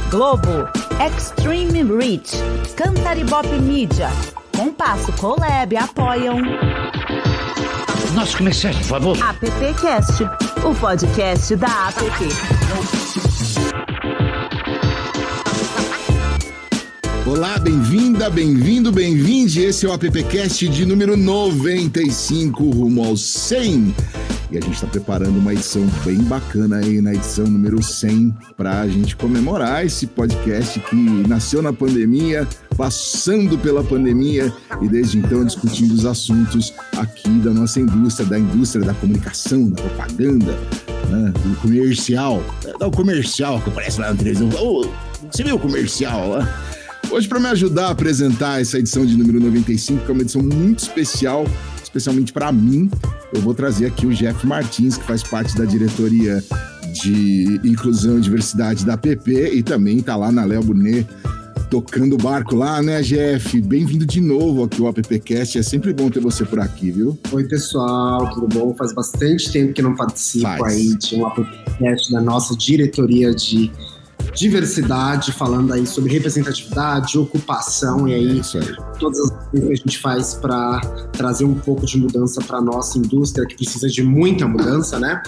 Globo, Extreme Reach, Cantaribop Media, Compasso Colab apoiam. Nossos comerciais, por favor. AppCast, o podcast da App. Olá, bem-vinda, bem-vindo, bem-vinde. Esse é o AppCast de número 95, rumo ao 100. E a gente está preparando uma edição bem bacana aí na edição número 100 para a gente comemorar esse podcast que nasceu na pandemia, passando pela pandemia e desde então discutindo os assuntos aqui da nossa indústria da comunicação, da propaganda, né, do comercial. É o comercial que aparece lá na televisão. Oh, você viu o comercial lá? Hoje, para me ajudar a apresentar essa edição de número 95, que é uma edição muito especial, especialmente para mim, eu vou trazer aqui o Jeff Martins, que faz parte da diretoria de inclusão e diversidade da app e também está lá na Léo Burnet, tocando o barco lá, né, Jeff? Bem-vindo de novo aqui ao AppCast, é sempre bom ter você por aqui, viu? Oi, pessoal, tudo bom? Faz bastante tempo que não participo aí de um AppCast da nossa diretoria de diversidade, falando aí sobre representatividade, ocupação e aí todas as coisas que a gente faz para trazer um pouco de mudança para a nossa indústria, que precisa de muita mudança, né?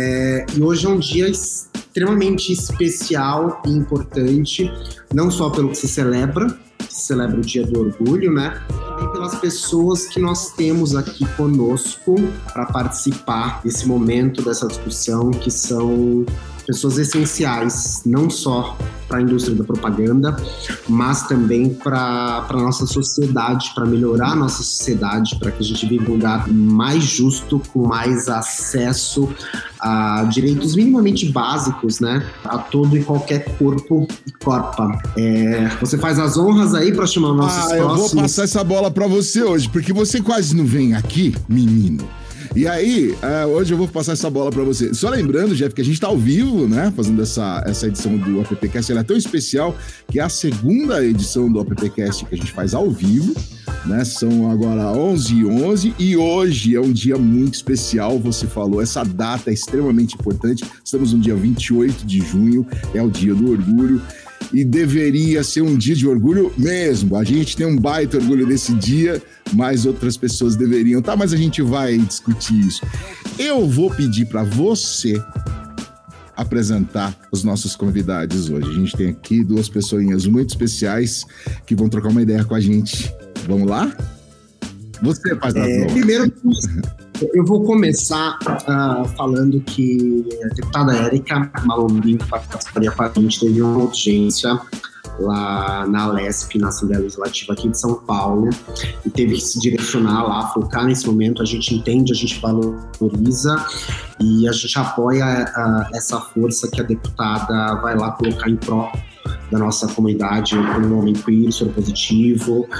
E hoje é um dia extremamente especial e importante, não só pelo que se celebra o Dia do Orgulho, né? Também pelas pessoas que nós temos aqui conosco para participar desse momento, dessa discussão, que são pessoas essenciais, não só para a indústria da propaganda, mas também para a nossa sociedade, para melhorar a nossa sociedade, para que a gente viva um lugar mais justo, com mais acesso a direitos minimamente básicos, né? A todo e qualquer corpo e corpa. Você faz as honras aí para chamar nossos próximos... Eu vou passar essa bola para você hoje, porque você quase não vem aqui, menino. E aí, hoje eu vou passar essa bola pra você. Só lembrando, Jeff, que a gente tá ao vivo, né? Fazendo essa edição do AppCast. Ela é tão especial que é a segunda edição do AppCast que a gente faz ao vivo, né? São agora 11h11 e hoje é um dia muito especial. Você falou, essa data é extremamente importante. Estamos no dia 28 de junho, é o Dia do Orgulho. E deveria ser um dia de orgulho mesmo. A gente tem um baita orgulho desse dia, mas outras pessoas deveriam, tá? Mas a gente vai discutir isso. Eu vou pedir para você apresentar os nossos convidados hoje. A gente tem aqui duas pessoinhas muito especiais que vão trocar uma ideia com a gente. Vamos lá? Você faz a primeiro, eu vou começar falando que a deputada Érica Malombi, que participaria com a gente, teve uma audiência lá na Alesp, na Assembleia Legislativa aqui de São Paulo, e teve que se direcionar lá, focar nesse momento. A gente entende, a gente valoriza e a gente apoia essa força que a deputada vai lá colocar em pró da nossa comunidade como um homem queer, soropositivo,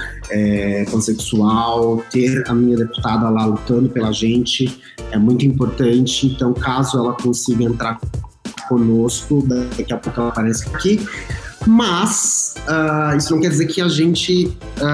pansexual. Ter a minha deputada lá lutando pela gente é muito importante. Então, caso ela consiga entrar conosco, daqui a pouco ela aparece aqui. Mas isso não quer dizer que a gente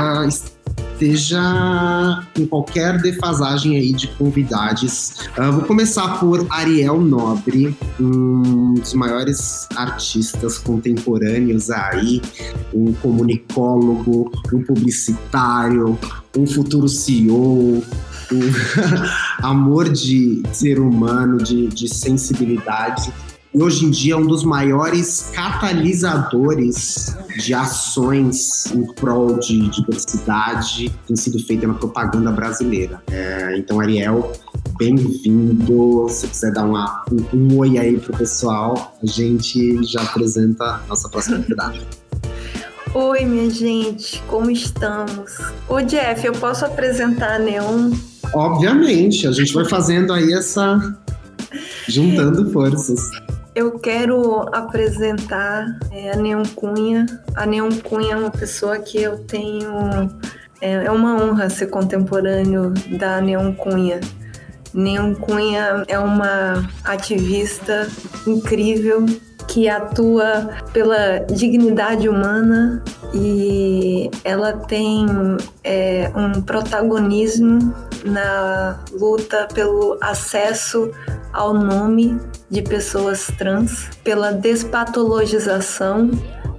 esteja com qualquer defasagem aí de convidados. Vou começar por Ariel Nobre, um dos maiores artistas contemporâneos aí, um comunicólogo, um publicitário, um futuro CEO, um amor de ser humano, de sensibilidade. E hoje em dia é um dos maiores catalisadores de ações em prol de diversidade que tem sido feita na propaganda brasileira. Então, Ariel, bem-vindo. Se quiser dar um oi aí pro pessoal, a gente já apresenta a nossa próxima convidada. Oi, minha gente, como estamos? Ô, Jeff, eu posso apresentar a Neon? Obviamente, a gente vai fazendo aí juntando forças. Eu quero apresentar a Neon Cunha. A Neon Cunha é uma pessoa que eu tenho... É uma honra ser contemporâneo da Neon Cunha. Neon Cunha é uma ativista incrível que atua pela dignidade humana e ela tem um protagonismo na luta pelo acesso ao nome de pessoas trans, pela despatologização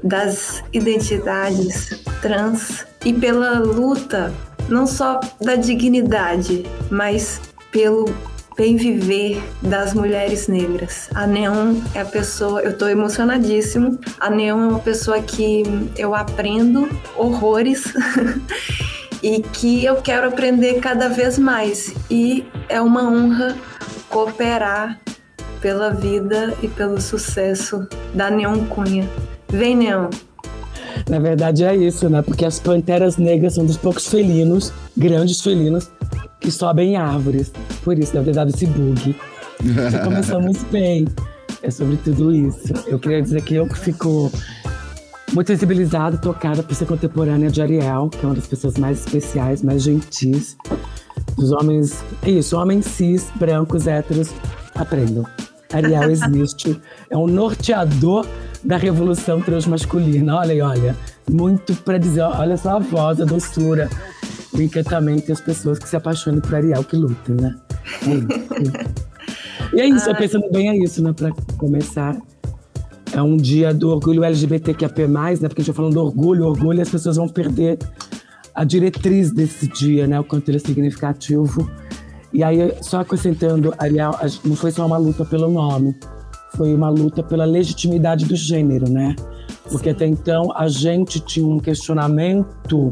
das identidades trans e pela luta não só da dignidade, mas pelo bem viver das mulheres negras. A Neon é a pessoa, eu tô emocionadíssimo. A Neon é uma pessoa que eu aprendo horrores e que eu quero aprender cada vez mais. E é uma honra cooperar pela vida e pelo sucesso da Neon Cunha. Vem, Neon! Na verdade é isso, né? Porque as panteras negras são dos poucos felinos, grandes felinos, que sobem em árvores. Por isso deve ter dado esse bug. Já começamos bem. É sobre tudo isso. Eu queria dizer que eu fico muito sensibilizada, tocada por ser contemporânea de Ariel, que é uma das pessoas mais especiais, mais gentis. Os homens, homens cis, brancos, héteros, aprendam. Ariel existe, é um norteador da revolução transmasculina. Olha, muito pra dizer, olha só a voz, a doçura, o encantamento e as pessoas que se apaixonam por Ariel, que lutam, né? E é isso, pensando bem, é isso, né? Pra começar, é um dia do orgulho LGBTQIA+, né? Porque a gente vai falando do orgulho, e as pessoas vão perder a diretriz desse dia, né? O quanto ele é significativo. E aí, só acrescentando, Ariel, não foi só uma luta pelo nome, foi uma luta pela legitimidade do gênero, né? Porque até então a gente tinha um questionamento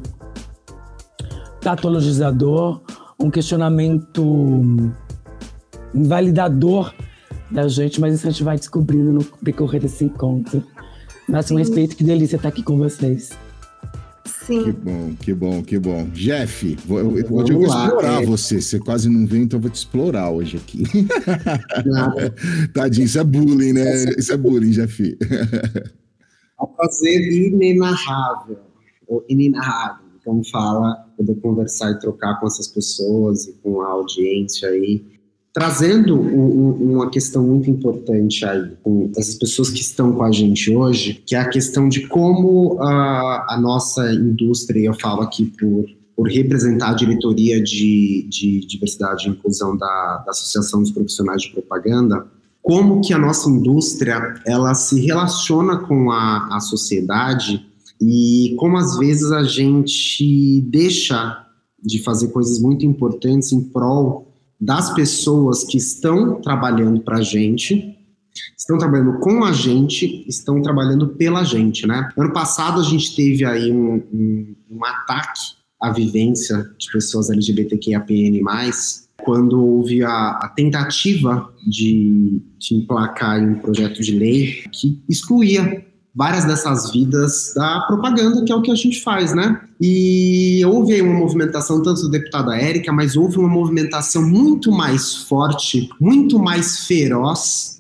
patologizador, um questionamento invalidador da gente, mas isso a gente vai descobrindo no decorrer desse encontro. Máximo respeito, que delícia estar aqui com vocês. Sim. Que bom. Jeff, eu vou explorar você. Você quase não veio, então eu vou te explorar hoje aqui. Tadinho, isso é bullying, né? Isso é bullying, Jeff. É um prazer inenarrável, ou inenarrável, como fala, poder conversar e trocar com essas pessoas e com a audiência aí, trazendo uma questão muito importante aí, com essas pessoas que estão com a gente hoje, que é a questão de como a nossa indústria, eu falo aqui por representar a diretoria de diversidade e inclusão da Associação dos Profissionais de Propaganda, como que a nossa indústria, ela se relaciona com a sociedade e como às vezes a gente deixa de fazer coisas muito importantes em prol das pessoas que estão trabalhando para a gente, estão trabalhando com a gente, estão trabalhando pela gente, né? Ano passado a gente teve aí um ataque à vivência de pessoas LGBTQIAPN+, quando houve a tentativa de emplacar um projeto de lei que excluía várias dessas vidas da propaganda, que é o que a gente faz, né? E houve aí uma movimentação, tanto da deputada Érica, mas houve uma movimentação muito mais forte, muito mais feroz,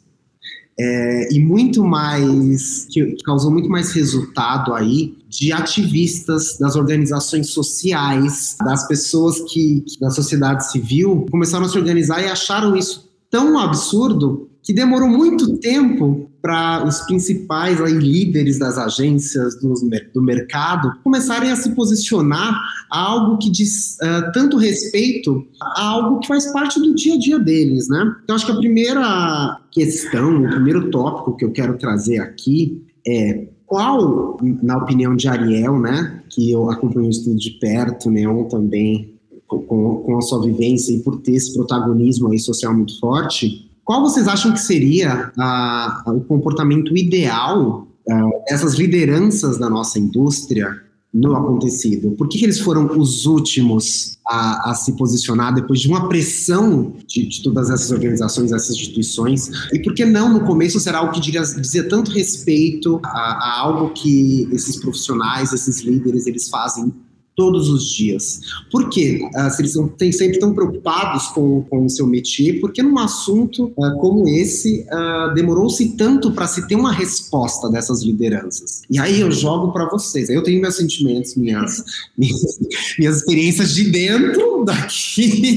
e muito mais, que causou muito mais resultado aí, de ativistas, das organizações sociais, das pessoas que da sociedade civil, começaram a se organizar e acharam isso tão absurdo que demorou muito tempo para os principais aí, líderes das agências do mercado começarem a se posicionar a algo que diz tanto respeito a algo que faz parte do dia a dia deles, né? Então, acho que a primeira questão, o primeiro tópico que eu quero trazer aqui é qual, na opinião de Ariel, né, que eu acompanho o estudo de perto, Neon também, com a sua vivência e por ter esse protagonismo aí social muito forte, qual vocês acham que seria o comportamento ideal dessas lideranças da nossa indústria no acontecido? Por que eles foram os últimos a se posicionar depois de uma pressão de todas essas organizações, essas instituições? E por que não, no começo, será algo que dizia tanto respeito a algo que esses profissionais, esses líderes, eles fazem todos os dias? Por quê? Se eles estão sempre tão preocupados com o seu métier, por que num assunto como esse demorou-se tanto para se ter uma resposta dessas lideranças? E aí eu jogo para vocês. Eu tenho meus sentimentos, minhas experiências de dentro daqui.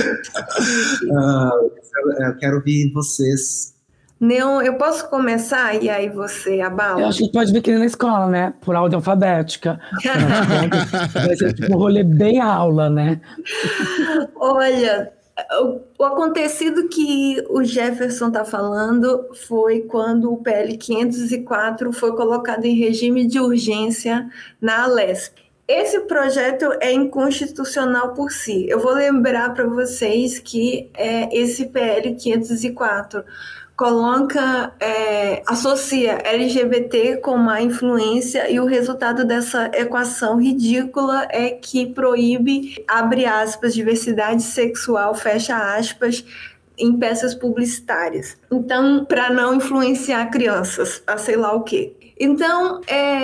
Eu quero ouvir vocês. Neon, eu posso começar e aí você abala? Eu acho que pode vir aqui na escola, né? Por ordem alfabética. Vai ser tipo um rolê bem aula, né? Olha, O acontecido que o Jefferson está falando foi quando o PL 504 foi colocado em regime de urgência na Alesp. Esse projeto é inconstitucional por si. Eu vou lembrar para vocês que esse PL 504 associa LGBT com má influência, e o resultado dessa equação ridícula é que proíbe, abre aspas, diversidade sexual, fecha aspas, em peças publicitárias. Então, para não influenciar crianças, a sei lá o quê. Então,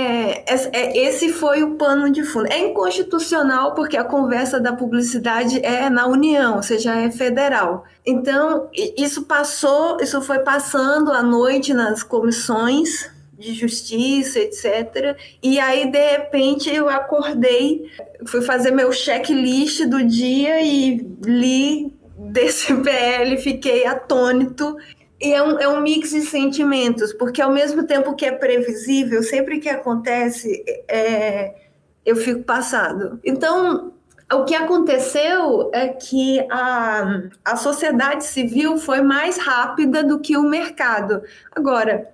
esse foi o pano de fundo. É inconstitucional porque a conversa da publicidade é na União, ou seja, é federal. Então, isso foi passando à noite nas comissões de justiça, etc. E aí, de repente, eu acordei, fui fazer meu checklist do dia e li desse PL, fiquei atônito. E é um mix de sentimentos, porque ao mesmo tempo que é previsível, sempre que acontece, eu fico passado. Então, o que aconteceu é que a sociedade civil foi mais rápida do que o mercado. Agora,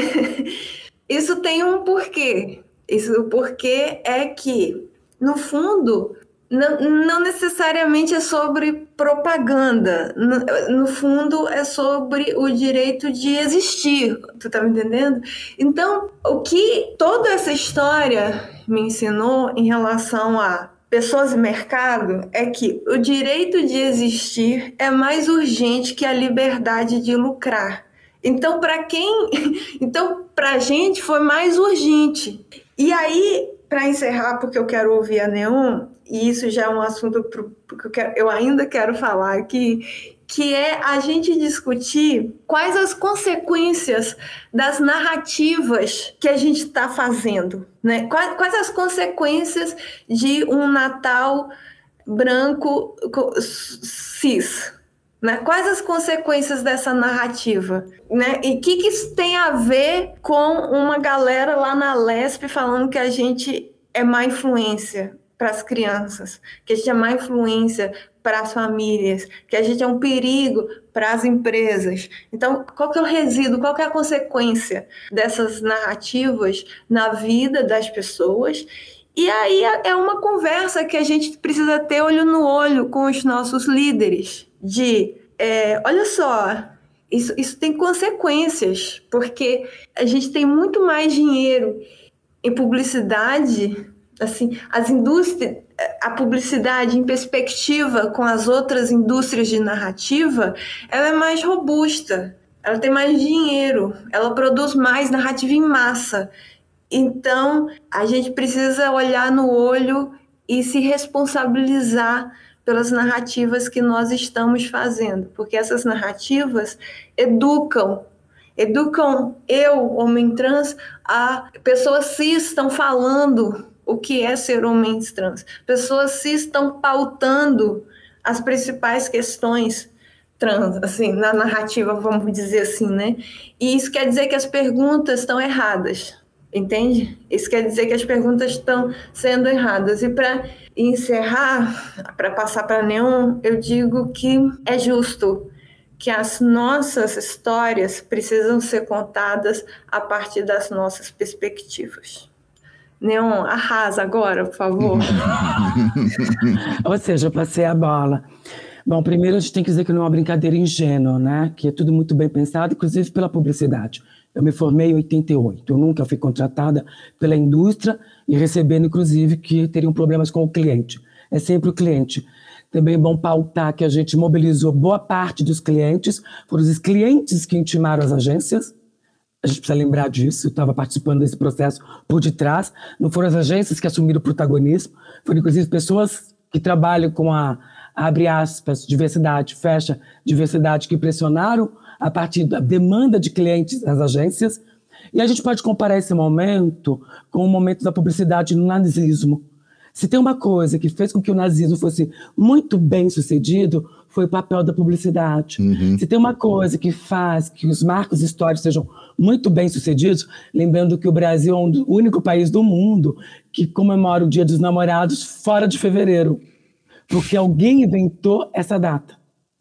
isso tem um porquê. O porquê é que, no fundo, não necessariamente é sobre propaganda. No fundo, é sobre o direito de existir. Tu tá me entendendo? Então, o que toda essa história me ensinou em relação a pessoas e mercado é que o direito de existir é mais urgente que a liberdade de lucrar. Então, para a gente foi mais urgente. E aí, para encerrar, porque eu quero ouvir a Neon, e isso já é um assunto que eu ainda quero falar aqui, que é a gente discutir quais as consequências das narrativas que a gente está fazendo, né? Quais as consequências de um Natal branco cis, né? Quais as consequências dessa narrativa, né? E o que isso tem a ver com uma galera lá na Lesp falando que a gente é má influência para as crianças, que a gente é má influência para as famílias, que a gente é um perigo para as empresas. Então, qual que é o resíduo, qual que é a consequência dessas narrativas na vida das pessoas? E aí é uma conversa que a gente precisa ter olho no olho com os nossos líderes, olha só, isso tem consequências, porque a gente tem muito mais dinheiro em publicidade, assim, a publicidade em perspectiva com as outras indústrias de narrativa, ela é mais robusta, ela tem mais dinheiro, ela produz mais narrativa em massa. Então, a gente precisa olhar no olho e se responsabilizar pelas narrativas que nós estamos fazendo, porque essas narrativas educam eu, homem trans, a pessoas cis estão falando o que é ser homem trans, pessoas cis estão pautando as principais questões trans, assim, na narrativa, vamos dizer assim, né? E isso quer dizer que as perguntas estão erradas. Entende? Isso quer dizer que as perguntas estão sendo erradas. E para encerrar, para passar para Neon, eu digo que é justo que as nossas histórias precisam ser contadas a partir das nossas perspectivas. Neon, arrasa agora, por favor. Ou seja, eu passei a bola. Bom, primeiro a gente tem que dizer que não é uma brincadeira ingênua, né? Que é tudo muito bem pensado, inclusive pela publicidade. Eu me formei em 88, eu nunca fui contratada pela indústria e recebendo, inclusive, que teriam problemas com o cliente. É sempre o cliente. Também é bom pautar que a gente mobilizou boa parte dos clientes, foram os clientes que intimaram as agências. A gente precisa lembrar disso, eu estava participando desse processo por detrás. Não foram as agências que assumiram o protagonismo, foram, inclusive, pessoas que trabalham com abre aspas, diversidade, fecha, diversidade, que pressionaram a partir da demanda de clientes das agências. E a gente pode comparar esse momento com o momento da publicidade no nazismo. Se tem uma coisa que fez com que o nazismo fosse muito bem sucedido, foi o papel da publicidade. Se tem uma coisa que faz que os marcos históricos sejam muito bem sucedidos, lembrando que o Brasil é o único país do mundo que comemora o Dia dos Namorados fora de fevereiro, porque alguém inventou essa data.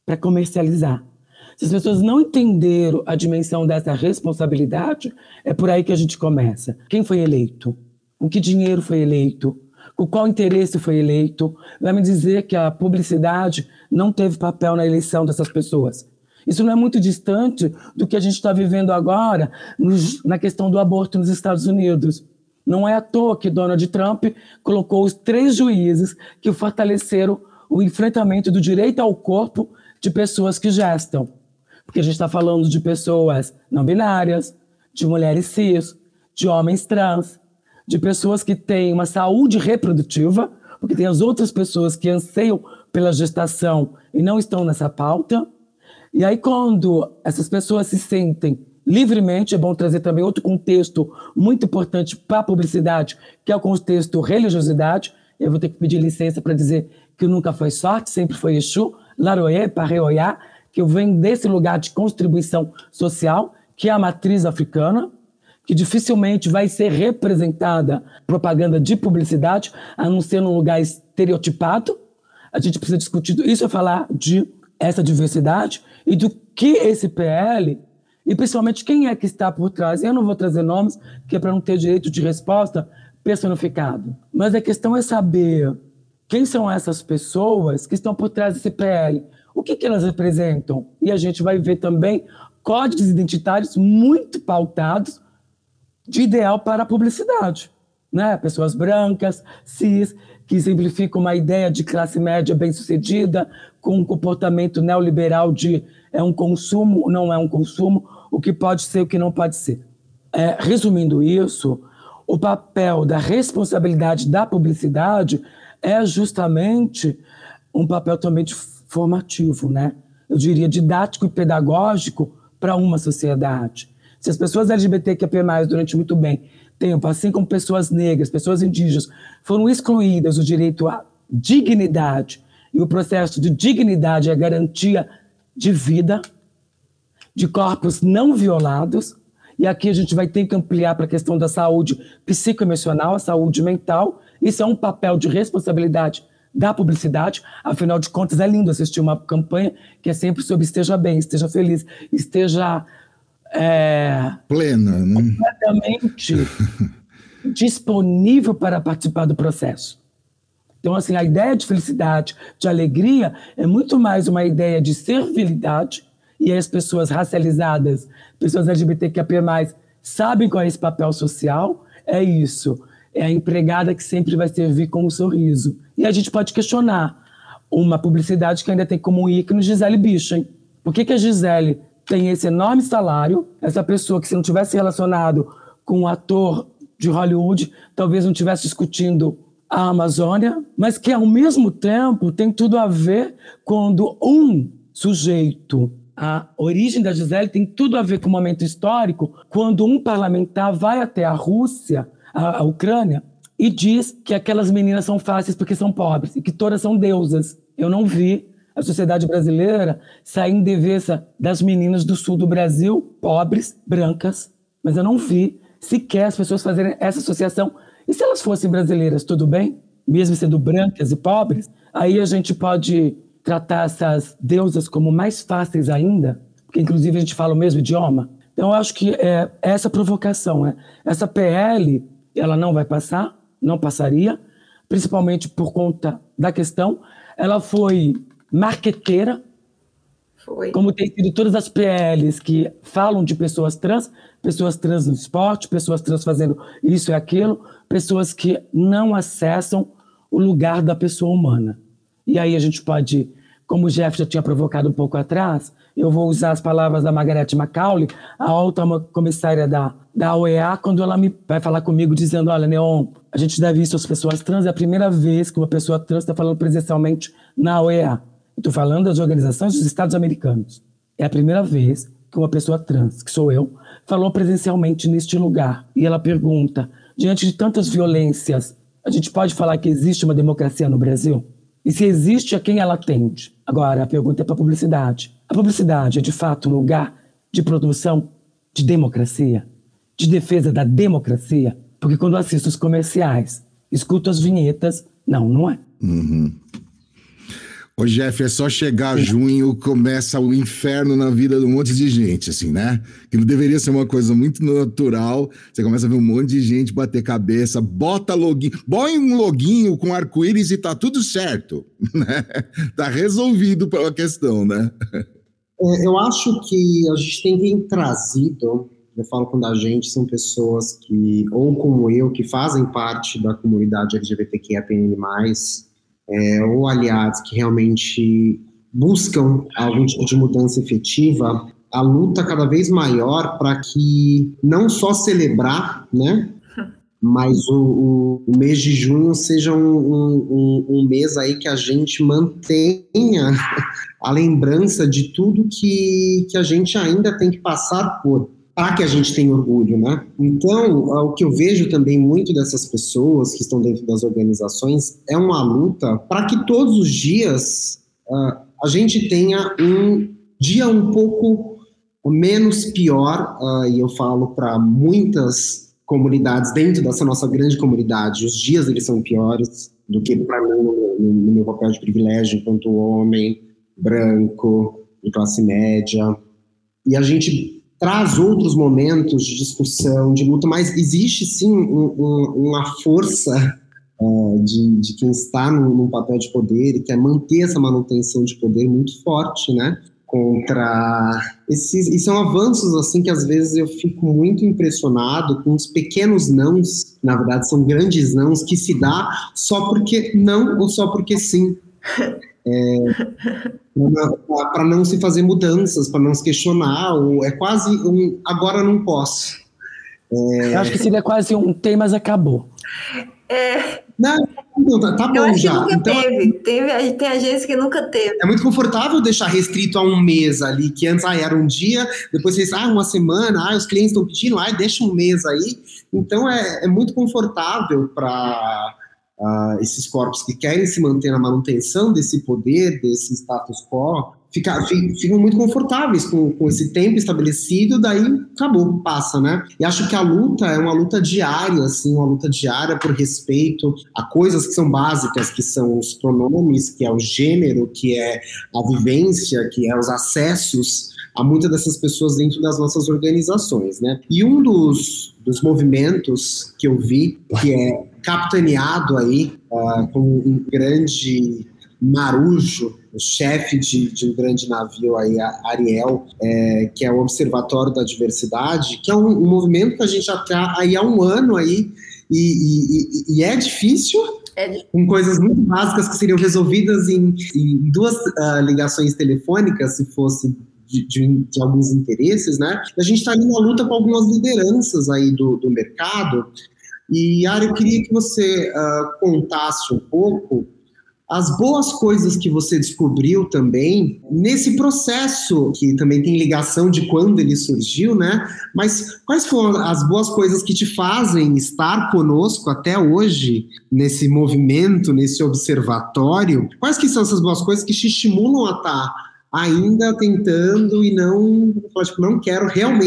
para comercializar. Se as pessoas não entenderam a dimensão dessa responsabilidade, é por aí que a gente começa. Quem foi eleito? Com que dinheiro foi eleito? Com qual interesse foi eleito? Vai me dizer que a publicidade não teve papel na eleição dessas pessoas. Isso não é muito distante do que a gente está vivendo agora na questão do aborto nos Estados Unidos. Não é à toa que Donald Trump colocou os 3 juízes que fortaleceram o enfrentamento do direito ao corpo de pessoas que gestam. Porque a gente está falando de pessoas não binárias, de mulheres cis, de homens trans, de pessoas que têm uma saúde reprodutiva, porque tem as outras pessoas que anseiam pela gestação e não estão nessa pauta. E aí, quando essas pessoas se sentem livremente, é bom trazer também outro contexto muito importante para a publicidade, que é o contexto religiosidade. Eu vou ter que pedir licença para dizer que nunca foi sorte, sempre foi Exu, Laroê, Parreoiá, que eu venho desse lugar de contribuição social, que é a matriz africana, que dificilmente vai ser representada propaganda de publicidade, a não ser num lugar estereotipado. A gente precisa discutir isso, é falar de essa diversidade e do que esse PL, e principalmente quem é que está por trás. Eu não vou trazer nomes, que é para não ter direito de resposta personificado. Mas a questão é saber quem são essas pessoas que estão por trás desse PL, o que elas representam. E a gente vai ver também códigos identitários muito pautados de ideal para a publicidade, né? Pessoas brancas, cis, que simplificam uma ideia de classe média bem-sucedida, com um comportamento neoliberal de é um consumo, não é um consumo, o que pode ser, o que não pode ser. Resumindo isso, o papel da responsabilidade da publicidade é justamente um papel também formativo, né? Eu diria didático e pedagógico para uma sociedade. Se as pessoas LGBTQIA+, durante muito tempo, assim como pessoas negras, pessoas indígenas, foram excluídas do direito à dignidade, e o processo de dignidade é a garantia de vida, de corpos não violados, e aqui a gente vai ter que ampliar para a questão da saúde psicoemocional, a saúde mental. Isso é um papel de responsabilidade da publicidade. Afinal de contas, é lindo assistir uma campanha que é sempre sobre esteja bem, esteja feliz, esteja plena, né? Completamente disponível para participar do processo. Então, assim, a ideia de felicidade, de alegria, é muito mais uma ideia de servilidade, e as pessoas racializadas, pessoas LGBTQIA+, sabem qual é esse papel social. É isso. É a empregada que sempre vai servir com um sorriso. E a gente pode questionar uma publicidade que ainda tem como ícone Gisele Bündchen. Por que a Gisele tem esse enorme salário? Essa pessoa que, se não tivesse relacionado com um ator de Hollywood, talvez não estivesse discutindo a Amazônia, mas que, ao mesmo tempo, tem tudo a ver quando um sujeito... A origem da Gisele tem tudo a ver com o momento histórico, quando um parlamentar vai até a Rússia, a Ucrânia, e diz que aquelas meninas são fáceis porque são pobres, e que todas são deusas. Eu não vi a sociedade brasileira sair em defesa das meninas do sul do Brasil, pobres, brancas, mas eu não vi sequer as pessoas fazerem essa associação. E se elas fossem brasileiras, tudo bem? Mesmo sendo brancas e pobres, aí a gente pode tratar essas deusas como mais fáceis ainda, porque inclusive a gente fala o mesmo idioma. Então eu acho que é essa provocação, né? Essa PL, ela não vai passar, não passaria, principalmente por conta da questão. Ela foi marqueteira, como tem sido todas as PLs que falam de pessoas trans no esporte, pessoas trans fazendo isso e aquilo, pessoas que não acessam o lugar da pessoa humana. E aí a gente pode, como o Jeff já tinha provocado um pouco atrás, eu vou usar as palavras da Margaret Macaulay, a alta comissária da OEA, quando ela vai falar comigo dizendo, olha, Neon, a gente deve isso às pessoas trans, é a primeira vez que uma pessoa trans está falando presencialmente na OEA. Estou falando das organizações dos Estados Americanos. É a primeira vez que uma pessoa trans, que sou eu, falou presencialmente neste lugar. E ela pergunta, diante de tantas violências, a gente pode falar que existe uma democracia no Brasil? E se existe, a quem ela atende? Agora, a pergunta é para a publicidade. A publicidade é, de fato, um lugar de produção de democracia, de defesa da democracia? Porque quando eu assisto os comerciais, escuto as vinhetas, não é. Uhum. Ô, Jeff, é só chegar junho, começa o inferno na vida de um monte de gente, assim, né? Que não deveria ser uma coisa muito natural. Você começa a ver um monte de gente bater cabeça, bota login, põe um loginho com arco-íris e tá tudo certo, né? Tá resolvido a questão, né? Eu acho que a gente tem trazido, eu falo quando a gente, são pessoas que, ou como eu, que fazem parte da comunidade LGBTQIAPN+, ou aliados que realmente buscam algum tipo de mudança efetiva, a luta cada vez maior para que não só celebrar, né, mas o mês de junho seja um mês aí que a gente mantenha a lembrança de tudo que a gente ainda tem que passar por, para que a gente tenha orgulho, né? Então, o que eu vejo também muito dessas pessoas que estão dentro das organizações é uma luta para que todos os dias a gente tenha um dia um pouco menos pior, e eu falo para muitas comunidades dentro dessa nossa grande comunidade, os dias eles são piores do que para mim no meu papel de privilégio enquanto homem branco, de classe média, e a gente traz outros momentos de discussão, de luta, mas existe sim uma força de quem está num papel de poder e quer manter essa manutenção de poder muito forte, né? Contra e são avanços assim que às vezes eu fico muito impressionado com os pequenos nãos, na verdade são grandes nãos que se dá só porque não ou só porque sim. Para não se fazer mudanças, para não se questionar, ou é quase agora não posso. Eu acho que seria quase tem, mas acabou. Não, tá bom. Eu acho já. Que nunca então, tem agência que nunca teve. É muito confortável deixar restrito a um mês ali, que antes era um dia, depois vocês, uma semana, os clientes estão pedindo, deixa um mês aí. Então é muito confortável para esses corpos que querem se manter na manutenção desse poder, desse status quo, ficam muito confortáveis com esse tempo estabelecido, daí acabou, passa, né? E acho que a luta é uma luta diária, assim, uma luta diária por respeito a coisas que são básicas, que são os pronomes, que é o gênero, que é a vivência, que é os acessos a muitas dessas pessoas dentro das nossas organizações, né? E um dos movimentos que eu vi, que é capitaneado aí como um grande marujo, o chefe de um grande navio aí, Ariel, que é o Observatório da Diversidade, que é um movimento que a gente já está aí há um ano aí, e é difícil, com coisas muito básicas que seriam resolvidas em 2 ligações telefônicas, se fosse de alguns interesses, né? A gente está ali na luta com algumas lideranças aí do mercado, e Ari, eu queria que você contasse um pouco as boas coisas que você descobriu também nesse processo, que também tem ligação de quando ele surgiu, né? Mas quais foram as boas coisas que te fazem estar conosco até hoje, nesse movimento, nesse observatório? Quais que são essas boas coisas que te estimulam a estar ainda tentando e não quero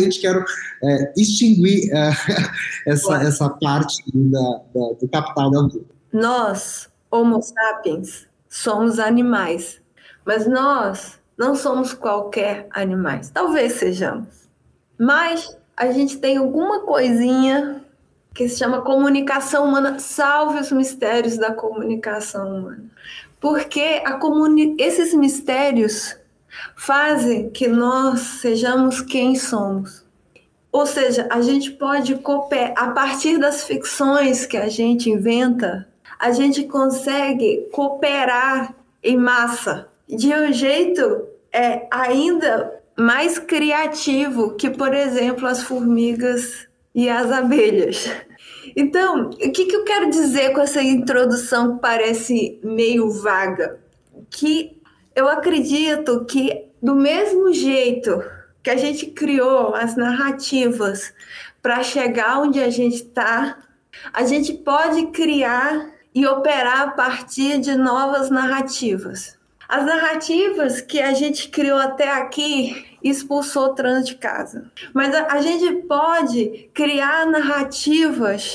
extinguir essa parte do capital da vida? Nós, Homo sapiens, somos animais, mas nós não somos qualquer animais. Talvez sejamos, mas a gente tem alguma coisinha que se chama comunicação humana. Salve os mistérios da comunicação humana, porque esses mistérios fazem que nós sejamos quem somos. Ou seja, a gente pode cooperar a partir das ficções que a gente inventa. A gente consegue cooperar em massa de um jeito ainda mais criativo que, por exemplo, as formigas e as abelhas. Então, o que eu quero dizer com essa introdução que parece meio vaga? Que eu acredito que, do mesmo jeito que a gente criou as narrativas para chegar onde a gente está, a gente pode criar e operar a partir de novas narrativas. As narrativas que a gente criou até aqui expulsou trans de casa. Mas a gente pode criar narrativas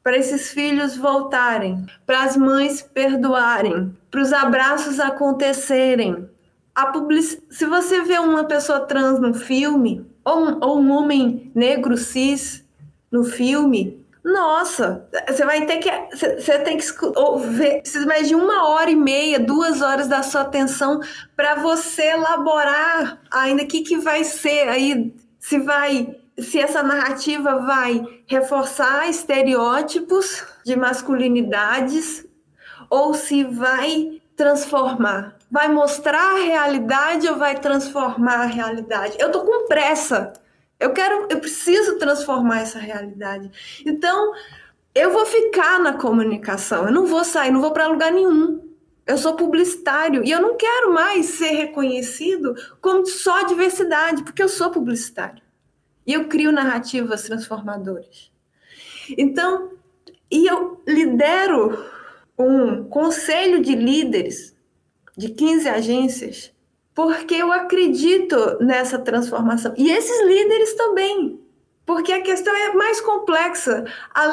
para esses filhos voltarem, para as mães perdoarem, para os abraços acontecerem. Se você vê uma pessoa trans no filme, ou um homem negro cis no filme, nossa, você tem que ver, precisa mais de 1h30, 2 horas da sua atenção para você elaborar ainda o que vai ser aí, se essa narrativa vai reforçar estereótipos de masculinidades ou se vai transformar. Vai mostrar a realidade ou vai transformar a realidade? Eu tô com pressa. Eu preciso transformar essa realidade. Então, eu vou ficar na comunicação. Eu não vou sair, não vou para lugar nenhum. Eu sou publicitário e eu não quero mais ser reconhecido como só diversidade, porque eu sou publicitário. E eu crio narrativas transformadoras. Então, eu lidero um conselho de líderes de 15 agências porque eu acredito nessa transformação. E esses líderes também, porque a questão é mais complexa.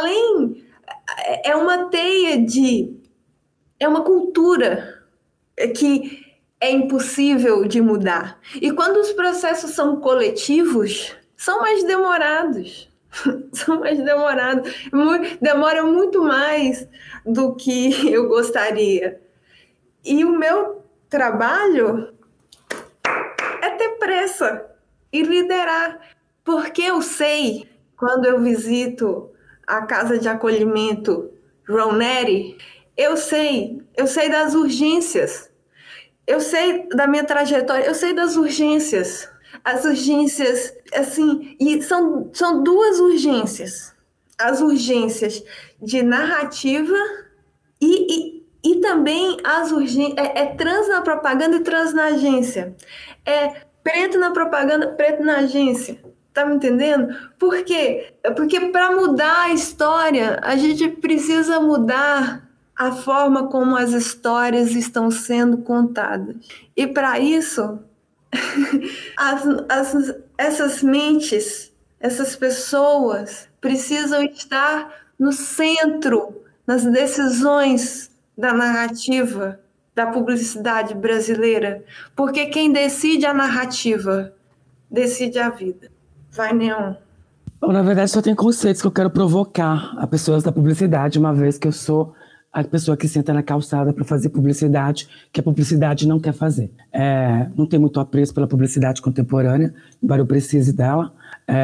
É uma teia é uma cultura que é impossível de mudar. E quando os processos são coletivos, são mais demorados. São mais demorados. Demora muito mais do que eu gostaria. E o meu trabalho é ter pressa e liderar. Porque eu sei, quando eu visito a casa de acolhimento João Nery, eu sei das urgências. Eu sei da minha trajetória, eu sei das urgências. As urgências, assim, e são 2 urgências. As urgências de narrativa e também as urgências. É trans na propaganda e trans na agência. É preto na propaganda, preto na agência. Tá me entendendo? Por quê? Porque para mudar a história, a gente precisa mudar a forma como as histórias estão sendo contadas. E para isso, essas mentes, essas pessoas precisam estar no centro, nas decisões da narrativa, da publicidade brasileira. Porque quem decide a narrativa, decide a vida. Vai, Neon. Bom, na verdade, só tem conceitos que eu quero provocar a pessoas da publicidade, uma vez que eu sou a pessoa que senta na calçada para fazer publicidade, que a publicidade não quer fazer. Não tem muito apreço pela publicidade contemporânea, embora eu precise dela.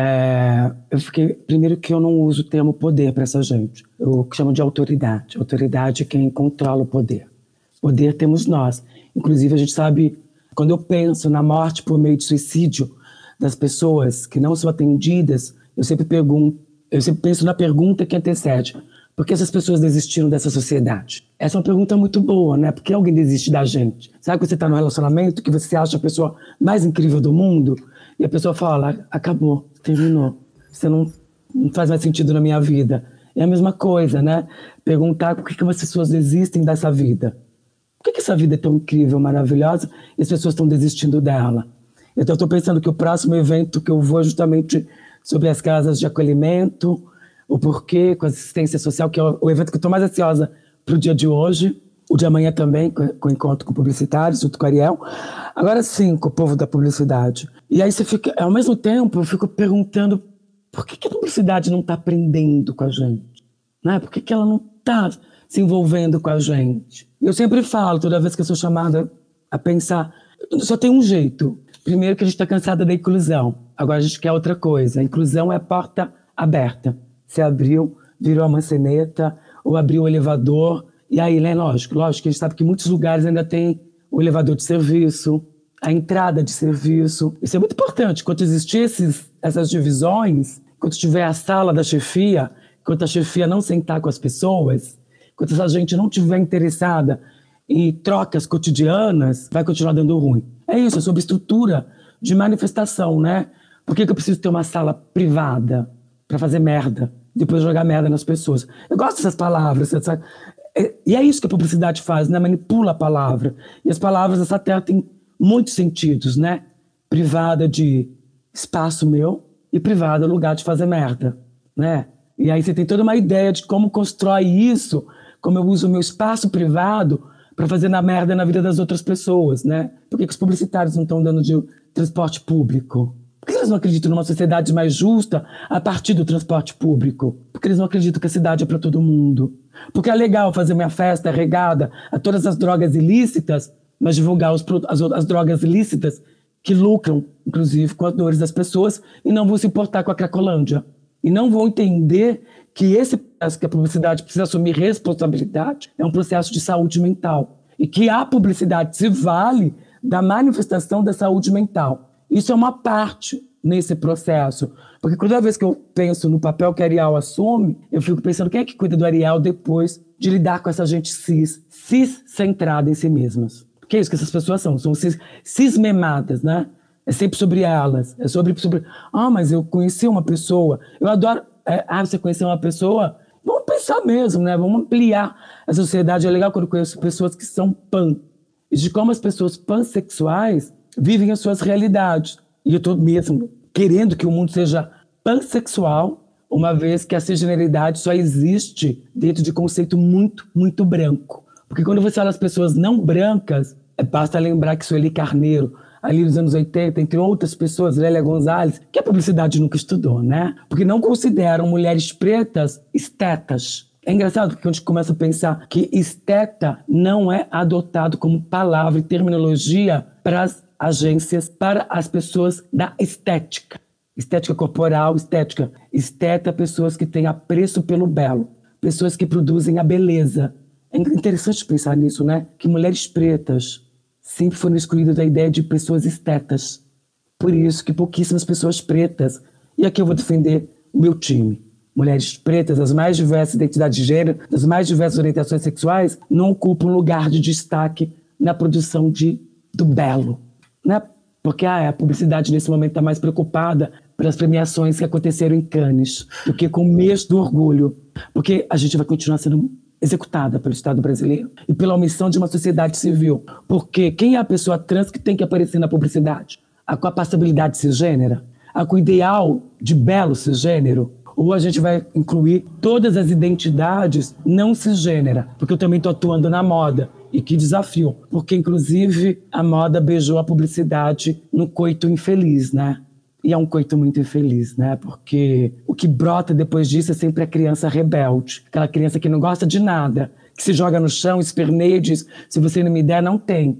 Primeiro que eu não uso o termo poder para essa gente. Eu chamo de autoridade. Autoridade é quem controla o poder. Poder temos nós. Inclusive, a gente sabe, quando eu penso na morte por meio de suicídio das pessoas que não são atendidas, eu sempre penso na pergunta que antecede: por que essas pessoas desistiram dessa sociedade? Essa é uma pergunta muito boa, né? Por que alguém desiste da gente? Sabe quando você está num relacionamento que você acha a pessoa mais incrível do mundo e a pessoa fala: acabou, terminou, você não faz mais sentido na minha vida. É a mesma coisa, né? Perguntar por que as pessoas desistem dessa vida. Por que essa vida é tão incrível, maravilhosa e as pessoas estão desistindo dela? Então eu estou pensando que o próximo evento que eu vou é justamente sobre as casas de acolhimento, o porquê, com a assistência social, que é o evento que eu estou mais ansiosa para o dia de hoje, o de amanhã também, com o encontro com publicitários, junto com a Ariel. Agora sim, com o povo da publicidade. E aí você fica, ao mesmo tempo, eu fico perguntando por que a publicidade não está aprendendo com a gente? Né? Por que ela não está se envolvendo com a gente? Eu sempre falo, toda vez que eu sou chamada a pensar, só tem um jeito. Primeiro que a gente está cansada da inclusão. Agora a gente quer outra coisa. A inclusão é a porta aberta. Você abriu, virou a maçaneta, ou abriu o elevador. E aí, né, lógico, que a gente sabe que em muitos lugares ainda tem o elevador de serviço, a entrada de serviço. Isso é muito importante. Enquanto existir essas divisões, enquanto tiver a sala da chefia, enquanto a chefia não sentar com as pessoas, enquanto essa gente não estiver interessada em trocas cotidianas, vai continuar dando ruim. É isso, é sobre estrutura de manifestação, né? Por que eu preciso ter uma sala privada para fazer merda, depois jogar merda nas pessoas? Eu gosto dessas palavras, sabe? E é isso que a publicidade faz, né? Manipula a palavra. E as palavras dessa terra têm muitos sentidos, né? Privada de espaço meu e privada lugar de fazer merda, né? E aí você tem toda uma ideia de como constrói isso, como eu uso o meu espaço privado para fazer na merda na vida das outras pessoas, né? Por que os publicitários não estão dando de transporte público? Por que eles não acreditam numa sociedade mais justa a partir do transporte público? Porque eles não acreditam que a cidade é para todo mundo. Porque é legal fazer minha festa regada a todas as drogas ilícitas, mas divulgar as drogas ilícitas que lucram, inclusive, com as dores das pessoas e não vão se importar com a Cracolândia. E não vão entender que esse processo que a publicidade precisa assumir responsabilidade é um processo de saúde mental. E que a publicidade se vale da manifestação da saúde mental. Isso é uma parte nesse processo. Porque toda vez que eu penso no papel que a Ariel assume, eu fico pensando quem é que cuida do Ariel depois de lidar com essa gente cis-centrada em si mesmas. Porque é isso que essas pessoas são cis-memadas, né? É sempre sobre elas, é sobre... mas eu conheci uma pessoa, eu adoro... você conheceu uma pessoa? Vamos pensar mesmo, né? Vamos ampliar a sociedade. É legal quando eu conheço pessoas que são pan. E de como as pessoas pansexuais vivem as suas realidades. E eu estou mesmo querendo que o mundo seja pansexual, uma vez que a cisgeneridade só existe dentro de conceito muito, muito branco. Porque quando você olha as pessoas não brancas, basta lembrar que Sueli Carneiro, ali nos anos 80, entre outras pessoas, Lélia Gonzalez, que a publicidade nunca estudou, né? Porque não consideram mulheres pretas estetas. É engraçado porque a gente começa a pensar que esteta não é adotado como palavra e terminologia para as agências, para as pessoas da estética. Estética corporal, estética. Esteta, pessoas que têm apreço pelo belo. Pessoas que produzem a beleza. É interessante pensar nisso, né? Que mulheres pretas sempre foram excluídas da ideia de pessoas estetas. Por isso que pouquíssimas pessoas pretas, e aqui eu vou defender o meu time, mulheres pretas, das mais diversas identidades de gênero, das mais diversas orientações sexuais, não ocupam lugar de destaque na produção do belo. Né? Porque a publicidade nesse momento está mais preocupada pelas premiações que aconteceram em Cannes do que com o mês do orgulho. Porque a gente vai continuar sendo executada pelo Estado brasileiro e pela omissão de uma sociedade civil. Porque quem é a pessoa trans que tem que aparecer na publicidade? Com a passabilidade cisgênera? Com o ideal de belo cisgênero? Ou a gente vai incluir todas as identidades não cisgênera? Porque eu também estou atuando na moda. E que desafio. Porque, inclusive, a moda beijou a publicidade no coito infeliz, né? E é um coito muito infeliz, né? Porque o que brota depois disso é sempre a criança rebelde. Aquela criança que não gosta de nada, que se joga no chão, esperneia e diz, se você não me der, não tem.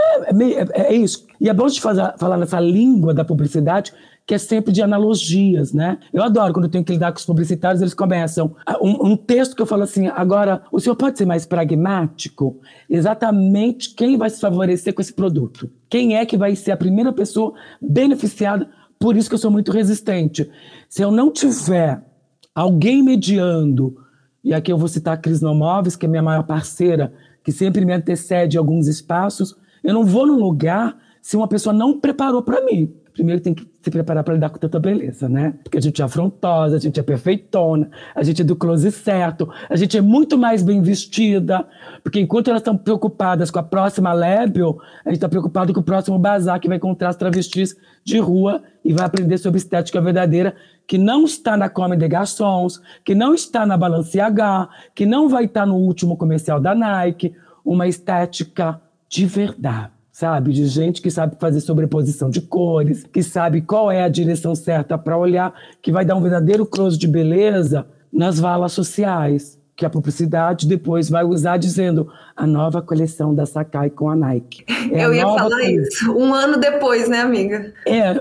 É isso. E é bom de falar nessa língua da publicidade, que é sempre de analogias, né? Eu adoro quando eu tenho que lidar com os publicitários, eles começam... Um texto que eu falo assim, agora, o senhor pode ser mais pragmático? Exatamente quem vai se favorecer com esse produto? Quem é que vai ser a primeira pessoa beneficiada? Por isso que eu sou muito resistente. Se eu não tiver alguém mediando, e aqui eu vou citar a Cris Nomoves, que é minha maior parceira, que sempre me antecede em alguns espaços, eu não vou num lugar se uma pessoa não preparou para mim. Primeiro tem que se preparar para lidar com tanta beleza, né? Porque a gente é afrontosa, a gente é perfeitona, a gente é do close certo, a gente é muito mais bem vestida, porque enquanto elas estão preocupadas com a próxima label, a gente está preocupado com o próximo bazar que vai encontrar as travestis de rua e vai aprender sobre estética verdadeira, que não está na Comme des Garçons, que não está na Balenciaga, que não vai estar no último comercial da Nike, uma estética de verdade. Sabe, de gente que sabe fazer sobreposição de cores, que sabe qual é a direção certa para olhar, que vai dar um verdadeiro close de beleza nas valas sociais, que a publicidade depois vai usar dizendo a nova coleção da Sacai com a Nike. Eu ia falar isso, 1 ano depois, né, amiga?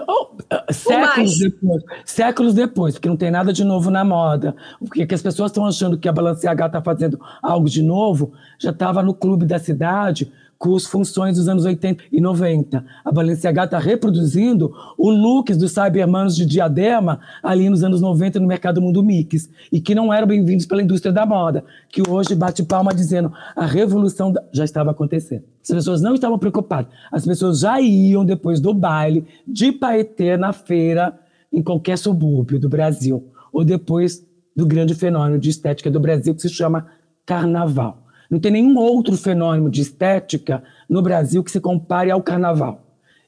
Séculos depois, porque não tem nada de novo na moda. Porque que as pessoas estão achando que a Balenciaga está fazendo algo de novo, já estava no clube da cidade, com as funções dos anos 80 e 90. A Balenciaga está reproduzindo o look dos Cybermanos de Diadema ali nos anos 90 no mercado Mundo Mix, e que não eram bem-vindos pela indústria da moda, que hoje bate palma dizendo a revolução já estava acontecendo. As pessoas não estavam preocupadas. As pessoas já iam depois do baile de Paetê na feira em qualquer subúrbio do Brasil, ou depois do grande fenômeno de estética do Brasil que se chama carnaval. Não tem nenhum outro fenômeno de estética no Brasil que se compare ao carnaval.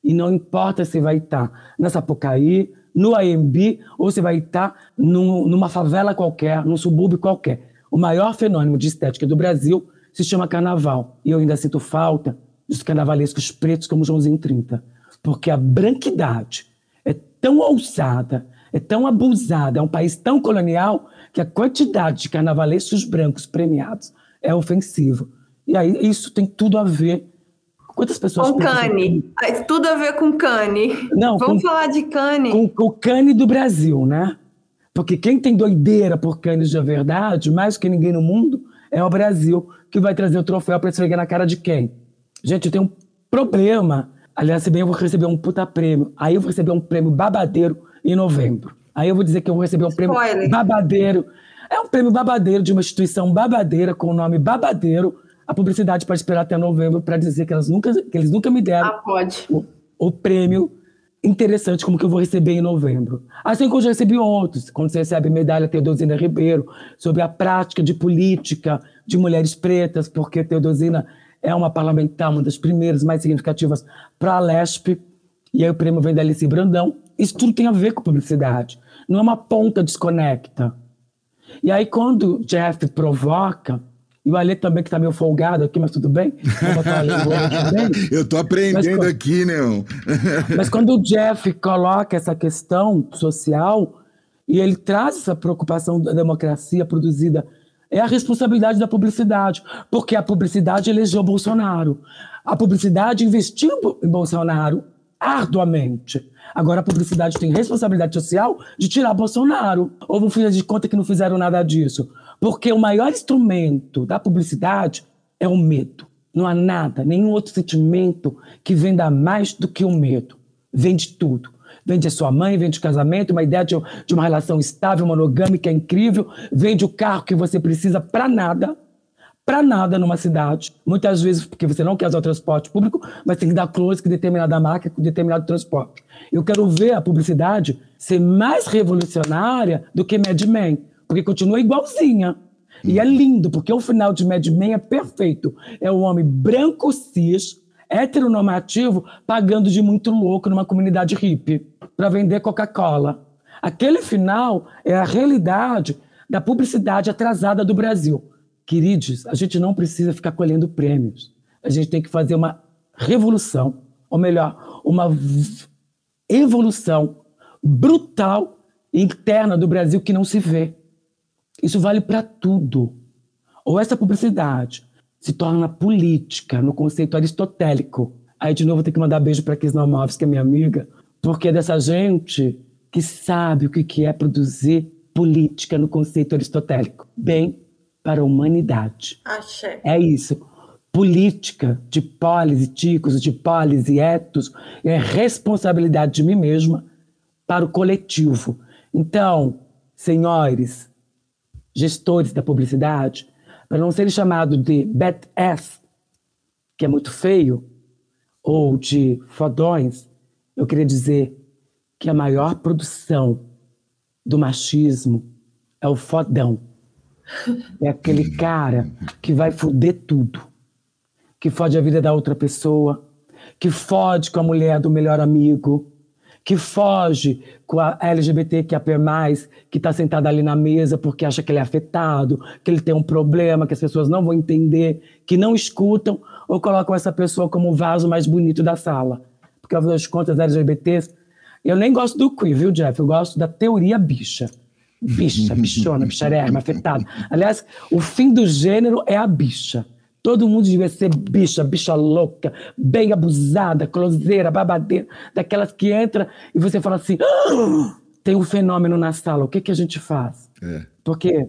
E não importa se vai estar na Sapucaí, no AMB, ou se vai estar numa favela qualquer, num subúrbio qualquer. O maior fenômeno de estética do Brasil se chama carnaval. E eu ainda sinto falta dos carnavalescos pretos como Joãozinho 30. Porque a branquidade é tão ousada, é tão abusada, é um país tão colonial que a quantidade de carnavalescos brancos premiados é ofensivo. E aí isso tem tudo a ver. Quantas pessoas... Com Cane. Tudo a ver com Cane. Não, vamos falar de Cane. Com o Cane do Brasil, né? Porque quem tem doideira por Cannes de verdade, mais que ninguém no mundo, é o Brasil, que vai trazer o troféu para esfregar na cara de quem? Gente, eu tenho um problema. Aliás, se bem eu vou receber um puta prêmio. Aí eu vou receber um prêmio babadeiro em novembro. Aí eu vou dizer que eu vou receber um prêmio babadeiro. É um prêmio babadeiro de uma instituição babadeira, com o nome babadeiro. A publicidade pode esperar até novembro para dizer que eles nunca me deram o prêmio interessante como que eu vou receber em novembro. Assim como eu já recebi outros, quando você recebe medalha Teodosina Ribeiro, sobre a prática de política de mulheres pretas, porque Teodosina é uma parlamentar, uma das primeiras mais significativas para a Lesp, e aí o prêmio vem da Alice Brandão. Isso tudo tem a ver com publicidade, não é uma ponta desconecta. E aí quando o Jeff provoca, e o Alê também, que tá meio folgado aqui, mas tudo bem. Eu tô aprendendo aqui, né? Mas quando o Jeff coloca essa questão social e ele traz essa preocupação da democracia produzida, é a responsabilidade da publicidade, porque a publicidade elegeu Bolsonaro. A publicidade investiu em Bolsonaro arduamente. Agora a publicidade tem responsabilidade social de tirar Bolsonaro. Ou vão fazer de conta que não fizeram nada disso. Porque o maior instrumento da publicidade é o medo. Não há nada, nenhum outro sentimento que venda mais do que o medo. Vende tudo. Vende a sua mãe, vende o casamento, uma ideia de uma relação estável, monogâmica, incrível. Vende o carro que você precisa para nada numa cidade. Muitas vezes porque você não quer usar o transporte público, mas tem que dar close com determinada marca, com determinado transporte. Eu quero ver a publicidade ser mais revolucionária do que Mad Men, porque continua igualzinha. E é lindo, porque o final de Mad Men é perfeito. É o homem branco, cis, heteronormativo, pagando de muito louco numa comunidade hippie para vender Coca-Cola. Aquele final é a realidade da publicidade atrasada do Brasil. Queridos, a gente não precisa ficar colhendo prêmios. A gente tem que fazer uma revolução, ou melhor, uma evolução brutal interna do Brasil que não se vê. Isso vale para tudo. Ou essa publicidade se torna política no conceito aristotélico. Aí, de novo, eu tenho que mandar beijo para a Cris Nomoves, que é minha amiga, porque é dessa gente que sabe o que é produzir política no conceito aristotélico. Bem para a humanidade. Axé. É isso. Política de polis e ticos, de polis e etos, é responsabilidade de mim mesma para o coletivo. Então, senhores, gestores da publicidade, para não serem chamados de badass, que é muito feio, ou de fodões, eu queria dizer que a maior produção do machismo é o fodão. É aquele cara que vai foder tudo, que fode a vida da outra pessoa, que fode com a mulher do melhor amigo, que foge com a LGBTQIA+, que está sentada ali na mesa porque acha que ele é afetado, que ele tem um problema, que as pessoas não vão entender, que não escutam, ou colocam essa pessoa como o vaso mais bonito da sala. Porque, afinal de contas, LGBTs... Eu nem gosto do queer, viu, Jeff? Eu gosto da teoria bicha. Bicha, bichona, bicharérrima, afetada. Aliás, o fim do gênero é a bicha. Todo mundo devia ser bicha, bicha louca, bem abusada, closeira, babadeira, daquelas que entra e você fala assim, tem um fenômeno na sala, o que a gente faz? Porque,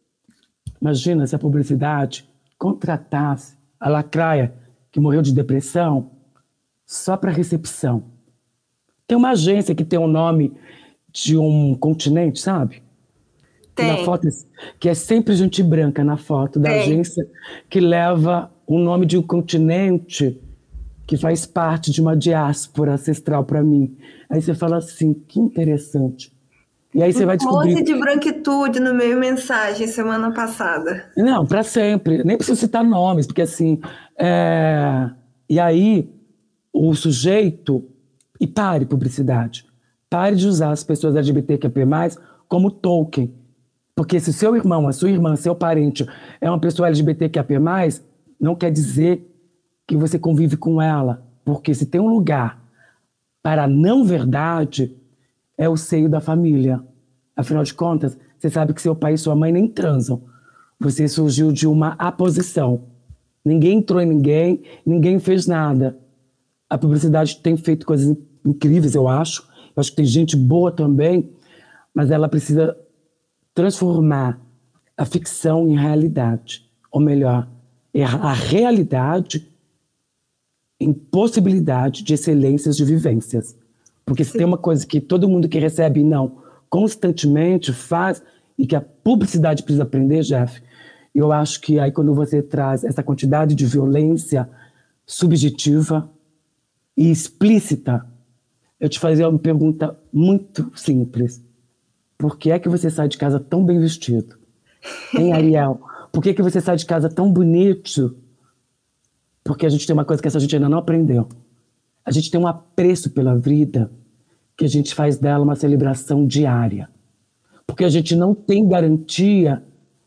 imagina se a publicidade contratasse a lacraia que morreu de depressão só para recepção. Tem uma agência que tem o nome de um continente, sabe? Tem. Na foto, que é sempre gente branca na foto da agência, que leva o nome de um continente que faz parte de uma diáspora ancestral para mim. Aí você fala assim, que interessante. E aí você vai descobrir... Close de branquitude no meio mensagem semana passada. Não, para sempre. Nem preciso citar nomes, porque assim... E aí o sujeito E pare, publicidade. Pare de usar as pessoas LGBTQIA+, como token. Porque se seu irmão, a sua irmã, seu parente é uma pessoa LGBTQIA+, não quer dizer que você convive com ela. Porque se tem um lugar para a não verdade, é o seio da família. Afinal de contas, você sabe que seu pai e sua mãe nem transam. Você surgiu de uma aposição. Ninguém entrou em ninguém, ninguém fez nada. A publicidade tem feito coisas incríveis, eu acho. Eu acho que tem gente boa também, mas ela precisa transformar a ficção em realidade. Ou melhor, a realidade em possibilidade de excelências de vivências. Porque se tem uma coisa que todo mundo que recebe não constantemente faz e que a publicidade precisa aprender, Jeff, eu acho que aí quando você traz essa quantidade de violência subjetiva e explícita, eu te fazia uma pergunta muito simples. Por que é que você sai de casa tão bem vestido? Hein, Ariel? Por que você sai de casa tão bonito? Porque a gente tem uma coisa que essa gente ainda não aprendeu. A gente tem um apreço pela vida que a gente faz dela uma celebração diária. Porque a gente não tem garantia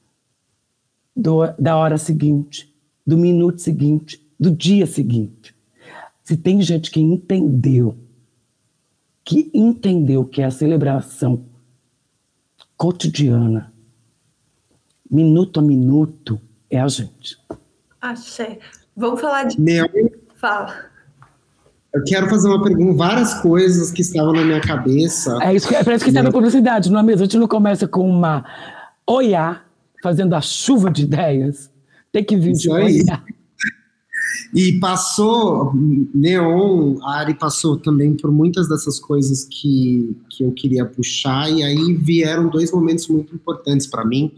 da hora seguinte, do minuto seguinte, do dia seguinte. Se tem gente que entendeu que é a celebração cotidiana, minuto a minuto, é a gente. Axé. Vamos falar de... Fala. Eu quero fazer uma pergunta, várias coisas que estavam na minha cabeça. Parece que está na publicidade, não é mesmo? A gente não começa com uma oiá, fazendo a chuva de ideias. Tem que vir de oiá. E passou, Neon, a Ari passou também por muitas dessas coisas que eu queria puxar, e aí vieram dois momentos muito importantes para mim,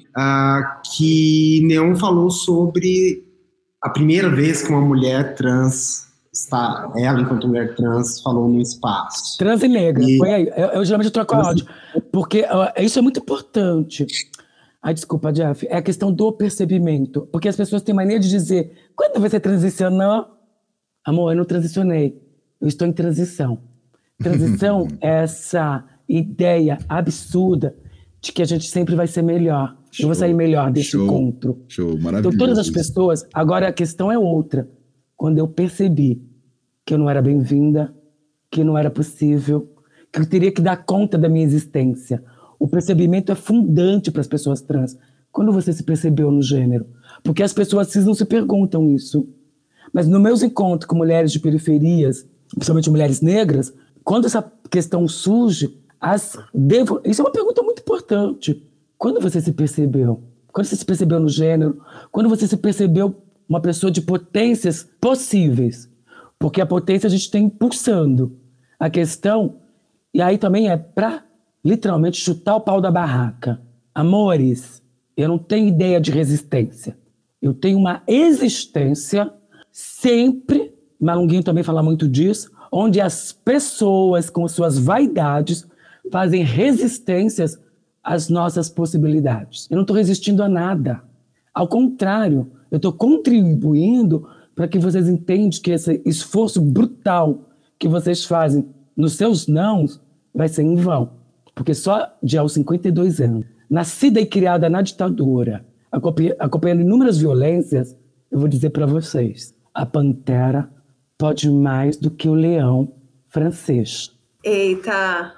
que Neon falou sobre a primeira vez que uma mulher trans, ela enquanto mulher trans, falou no espaço. Trans e negra, foi aí. Eu geralmente troco áudio, porque isso é muito importante. Ai, desculpa, Jeff. É a questão do percebimento. Porque as pessoas têm mania de dizer, quando você transicionou? Amor, eu não transicionei. Eu estou em transição. Transição é essa ideia absurda de que a gente sempre vai ser melhor. Eu vou sair melhor desse encontro. Show, maravilhoso. Então, todas as pessoas... Agora, a questão é outra. Quando eu percebi que eu não era bem-vinda, que não era possível, que eu teria que dar conta da minha existência. O percebimento é fundante para as pessoas trans. Quando você se percebeu no gênero? Porque as pessoas cis não se perguntam isso. Mas nos meus encontros com mulheres de periferias, principalmente mulheres negras, quando essa questão surge, isso é uma pergunta muito importante. Quando você se percebeu? Quando você se percebeu no gênero? Quando você se percebeu uma pessoa de potências possíveis? Porque a potência a gente tem pulsando. A questão, e aí também é para literalmente chutar o pau da barraca. Amores, eu não tenho ideia de resistência. Eu tenho uma existência sempre, Malunguinho também fala muito disso, onde as pessoas com suas vaidades fazem resistências às nossas possibilidades. Eu não estou resistindo a nada. Ao contrário, eu estou contribuindo para que vocês entendam que esse esforço brutal que vocês fazem nos seus nãos vai ser em vão. Porque só de aos 52 anos, nascida e criada na ditadura, acompanhando inúmeras violências, eu vou dizer para vocês, a pantera pode mais do que o leão francês. Eita!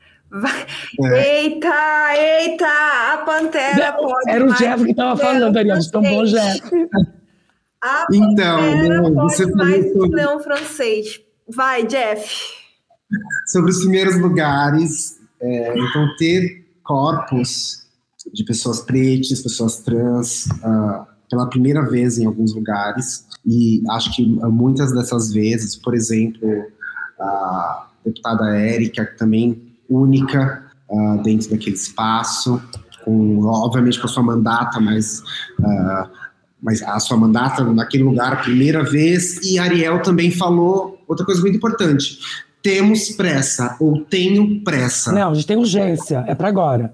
Eita! A pantera pode Era o Jeff que estava falando, Ariel, de tão bom Jeff. A pantera pode mais do que o leão francês. Vai, Jeff! Sobre os primeiros lugares... então, ter corpos de pessoas pretas, pessoas trans, pela primeira vez em alguns lugares, e acho que muitas dessas vezes, por exemplo, a deputada Érica, também única dentro daquele espaço, obviamente com a sua mandata, mas a sua mandata naquele lugar a primeira vez, e Ariel também falou outra coisa muito importante. Temos pressa, ou tenho pressa. Não, a gente tem urgência, é para agora.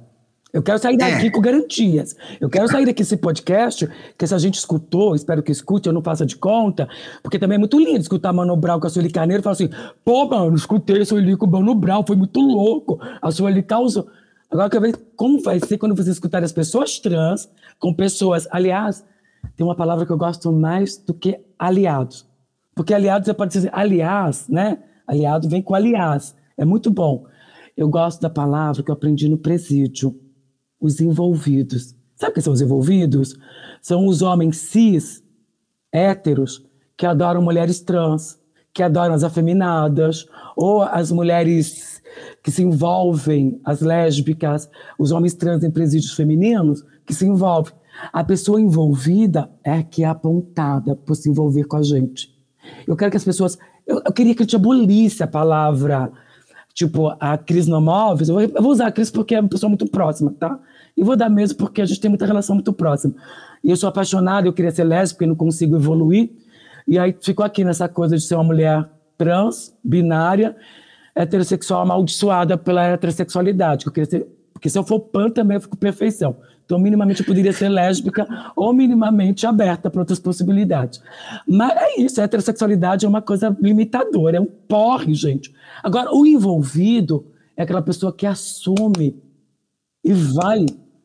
Eu quero sair daqui com garantias. Eu quero sair daqui desse podcast, que se a gente escutou, espero que escute, eu não faça de conta, porque também é muito lindo escutar Mano Brown com a Sueli Carneiro e falar assim, pô, mano, escutei a Sueli com o Mano Brown, foi muito louco. A Sueli causou. Agora eu quero ver como vai ser quando você escutar as pessoas trans com pessoas, aliás, tem uma palavra que eu gosto mais do que aliados. Porque aliados você pode dizer aliás, né? Aliado vem com aliás. É muito bom. Eu gosto da palavra que eu aprendi no presídio. Os envolvidos. Sabe o que são os envolvidos? São os homens cis, héteros, que adoram mulheres trans, que adoram as afeminadas, ou as mulheres que se envolvem, as lésbicas, os homens trans em presídios femininos, que se envolvem. A pessoa envolvida é a que é apontada por se envolver com a gente. Eu quero que as pessoas... Eu queria que a gente abolisse a palavra... Tipo, a Cris Nomóveis, eu vou usar a Cris porque é uma pessoa muito próxima, tá? E vou dar mesmo porque a gente tem muita relação muito próxima. E eu sou apaixonada, eu queria ser lésbica e não consigo evoluir. E aí ficou aqui nessa coisa de ser uma mulher trans, binária, heterossexual, amaldiçoada pela heterossexualidade. Eu queria ser, porque se eu for pan também eu fico perfeição. Então, minimamente eu poderia ser lésbica ou minimamente aberta para outras possibilidades. Mas é isso, a heterossexualidade é uma coisa limitadora, é um porre, gente. Agora, o envolvido é aquela pessoa que assume e vai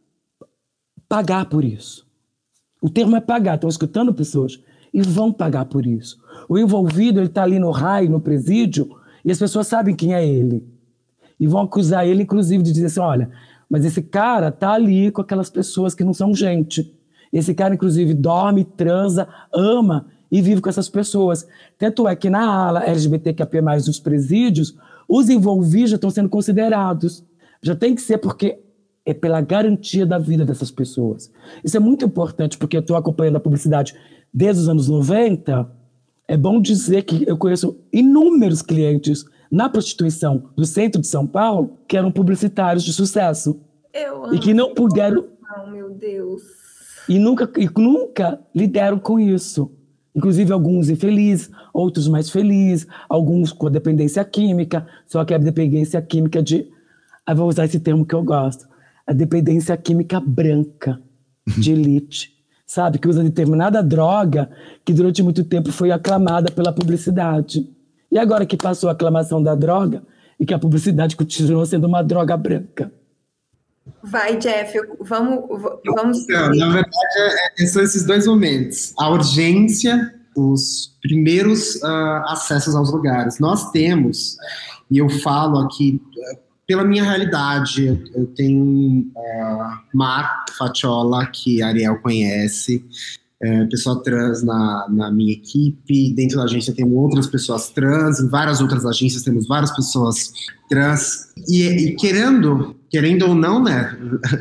pagar por isso. O termo é pagar, estão escutando pessoas e vão pagar por isso. O envolvido, ele está ali no raio, no presídio, e as pessoas sabem quem é ele. E vão acusar ele, inclusive, de dizer assim, olha... Mas esse cara tá ali com aquelas pessoas que não são gente. Esse cara, inclusive, dorme, transa, ama e vive com essas pessoas. Tanto é que na ala LGBTQIA+, dos presídios, os envolvidos já estão sendo considerados. Já tem que ser porque é pela garantia da vida dessas pessoas. Isso é muito importante, porque eu estou acompanhando a publicidade desde os anos 90. É bom dizer que eu conheço inúmeros clientes na prostituição do centro de São Paulo, que eram publicitários de sucesso. E que não puderam... Oh, meu Deus. E nunca lidaram com isso. Inclusive alguns infelizes, outros mais felizes, alguns com dependência química, só que a dependência química de... Eu vou usar esse termo que eu gosto. A dependência química branca, de elite. Sabe? Que usa determinada droga que durante muito tempo foi aclamada pela publicidade. E agora que passou a aclamação da droga e que a publicidade continuou sendo uma droga branca. Vai, Jeff, vamos... Na verdade, são esses dois momentos. A urgência, os primeiros acessos aos lugares. Nós temos, e eu falo aqui, pela minha realidade, eu tenho Mar Fatiola, que a Ariel conhece, pessoa trans na minha equipe, dentro da agência temos outras pessoas trans, em várias outras agências temos várias pessoas trans, e querendo ou não, né,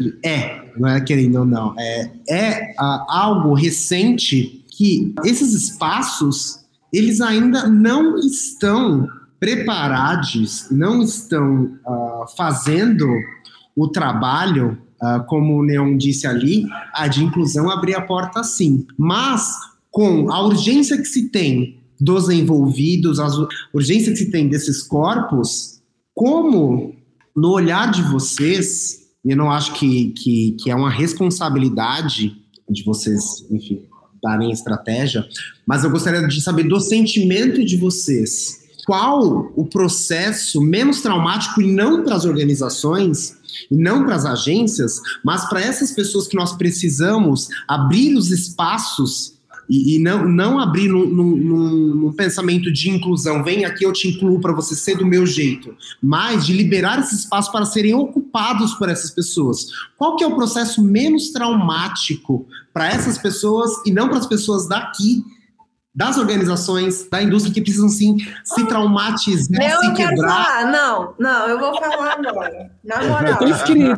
não é querendo ou não, é algo recente que esses espaços, eles ainda não estão preparados, não estão fazendo o trabalho, como o Neon disse ali, a de inclusão abrir a porta sim. Mas, com a urgência que se tem dos envolvidos, a urgência que se tem desses corpos, como no olhar de vocês, eu não acho que é uma responsabilidade de vocês, enfim, darem estratégia, mas eu gostaria de saber do sentimento de vocês. Qual o processo menos traumático, e não para as organizações, e não para as agências, mas para essas pessoas que nós precisamos abrir os espaços e não abrir num pensamento de inclusão, vem aqui eu te incluo para você ser do meu jeito, mas de liberar esse espaço para serem ocupados por essas pessoas. Qual que é o processo menos traumático para essas pessoas e não para as pessoas daqui, das organizações, da indústria, que precisam sim se traumatizar, se quebrar? Não, eu vou falar agora. Na moral. Eu tô inscrita.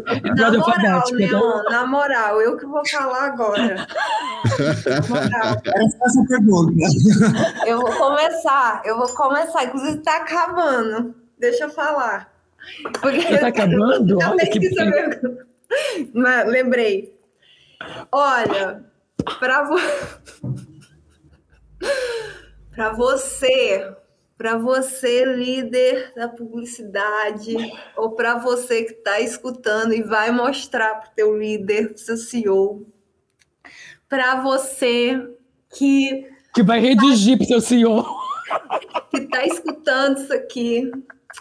Na moral, eu que vou falar agora. Essa pergunta. Eu vou começar. Inclusive, tá acabando. Deixa eu falar. Porque tá acabando? Olha que lembrei. Olha, para você para você, líder da publicidade, ou para você que está escutando e vai mostrar para o teu líder, pro seu CEO, para você que vai redigir para o seu CEO, que está escutando isso aqui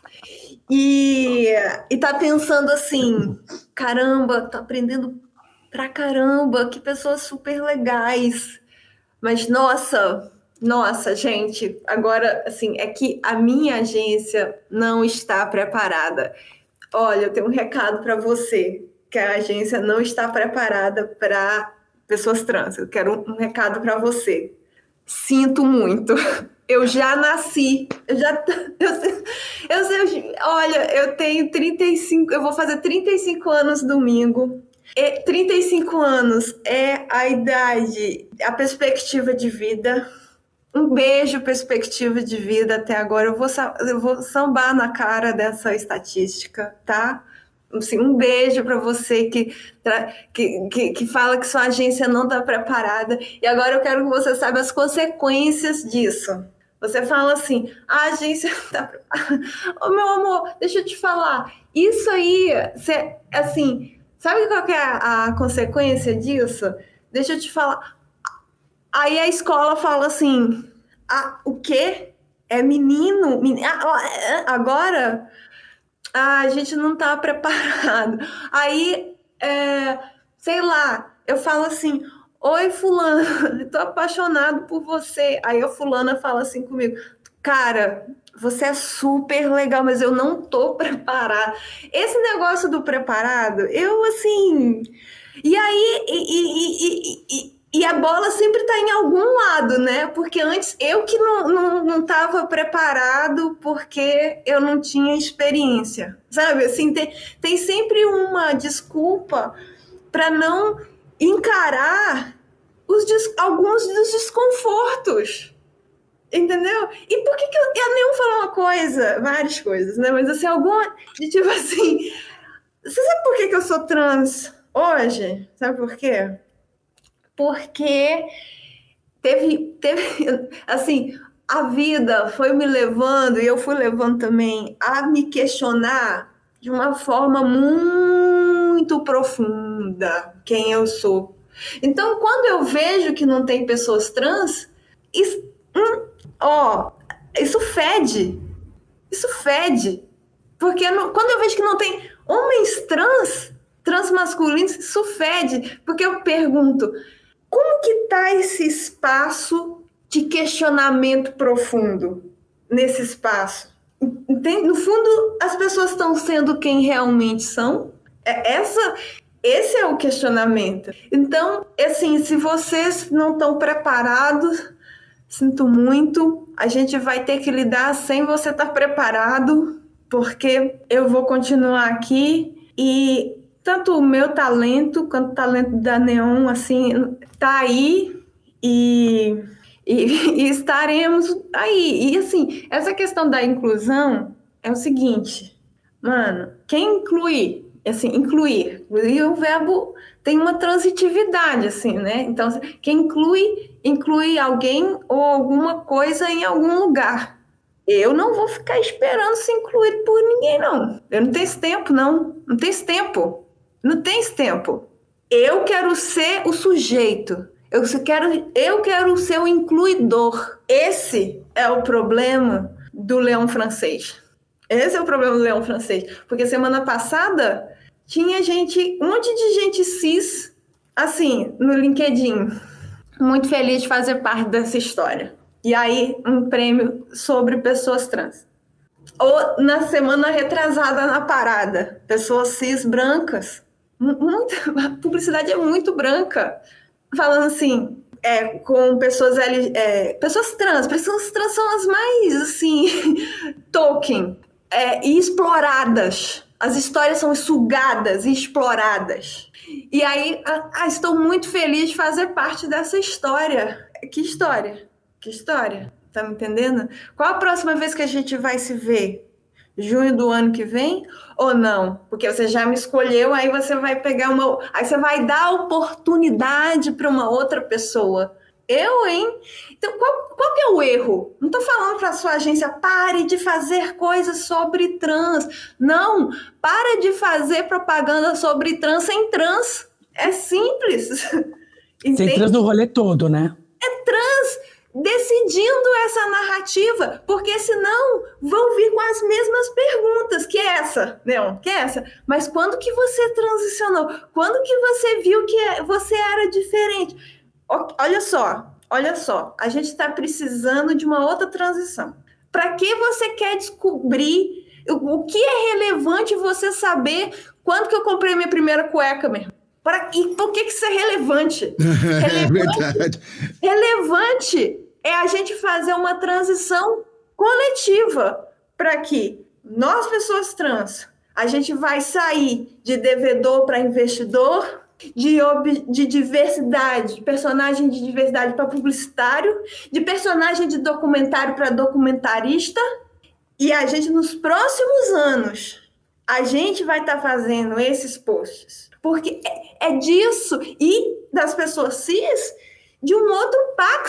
e tá pensando assim, caramba, tô aprendendo pra caramba, que pessoas super legais, mas nossa, gente, agora, assim, é que a minha agência não está preparada. Olha, eu tenho um recado para você, que a agência não está preparada para pessoas trans. Eu quero um recado para você. Sinto muito. Eu já nasci. Olha, eu tenho 35, eu vou fazer 35 anos domingo. 35 anos é a idade, a perspectiva de vida. Um beijo, perspectiva de vida até agora. Eu vou sambar na cara dessa estatística, tá? Assim, um beijo para você que fala que sua agência não está preparada. E agora eu quero que você saiba as consequências disso. Você fala assim, a agência está preparada. Ô, meu amor, deixa eu te falar. Isso aí, assim, sabe qual que é a consequência disso? Deixa eu te falar. Aí a escola fala assim, o quê? É menino? Agora a gente não está preparado. Aí, sei lá, eu falo assim, oi fulano, estou apaixonado por você. Aí a fulana fala assim comigo, cara, você é super legal, mas eu não tô preparada. Esse negócio do preparado, eu assim... E aí... E a bola sempre está em algum lado, né? Porque antes eu que não estava preparado porque eu não tinha experiência, sabe? Assim, tem sempre uma desculpa para não encarar alguns dos desconfortos, entendeu? E por que eu nem falar uma coisa, várias coisas, né? Mas assim, tipo assim, você sabe por que eu sou trans hoje? Sabe por quê? Porque teve assim, a vida foi me levando, e eu fui levando também, a me questionar de uma forma muito profunda quem eu sou. Então, quando eu vejo que não tem pessoas trans, isso fede. Isso fede. Porque quando eu vejo que não tem homens trans masculinos, isso fede. Porque eu pergunto, como que está esse espaço de questionamento profundo nesse espaço? No fundo, as pessoas estão sendo quem realmente são? Esse é o questionamento. Então, assim, se vocês não estão preparados, sinto muito, a gente vai ter que lidar sem você estar preparado, porque eu vou continuar aqui e tanto o meu talento quanto o talento da Neon, assim, tá aí e estaremos aí. E, assim, essa questão da inclusão é o seguinte, mano, quem inclui? Assim, incluir o verbo tem uma transitividade, assim, né? Então, quem inclui alguém ou alguma coisa em algum lugar. Eu não vou ficar esperando ser incluído por ninguém, não. Eu não tenho esse tempo, não. Não tenho esse tempo. Não tem esse tempo. Eu quero ser o sujeito. Eu quero ser o incluidor. Esse é o problema do leão francês. Esse é o problema do leão francês. Porque semana passada tinha um monte de gente cis, assim, no LinkedIn. Muito feliz de fazer parte dessa história. E aí, um prêmio sobre pessoas trans. Ou na semana retrasada na parada, pessoas cis brancas. A publicidade é muito branca. Falando assim, com pessoas trans. Pessoas trans são as mais, assim, token, e exploradas. As histórias são sugadas e exploradas. E aí, estou muito feliz de fazer parte dessa história. Que história? Que história? Tá me entendendo? Qual a próxima vez que a gente vai se ver? Junho do ano que vem ou não? Porque você já me escolheu, aí você vai pegar aí você vai dar oportunidade para uma outra pessoa Então, qual que é o erro? Não estou falando para a sua agência, pare de fazer coisas sobre trans. Não, pare de fazer propaganda sobre trans sem trans. É simples. Sem trans no rolê todo, né? É trans decidindo essa narrativa, porque senão vão vir com as mesmas perguntas, que é essa, Leon, que é essa. Mas quando que você transicionou? Quando que você viu que você era diferente? Olha só, a gente está precisando de uma outra transição. Para que você quer descobrir o que é relevante você saber quando que eu comprei minha primeira cueca mesmo? E por que isso é relevante? É verdade. Relevante é a gente fazer uma transição coletiva para que nós, pessoas trans, a gente vai sair de devedor para investidor, de diversidade, de personagem de diversidade para publicitário, de personagem de documentário para documentarista, e a gente, nos próximos anos, a gente vai estar fazendo esses posts, porque é disso, e das pessoas cis, de um outro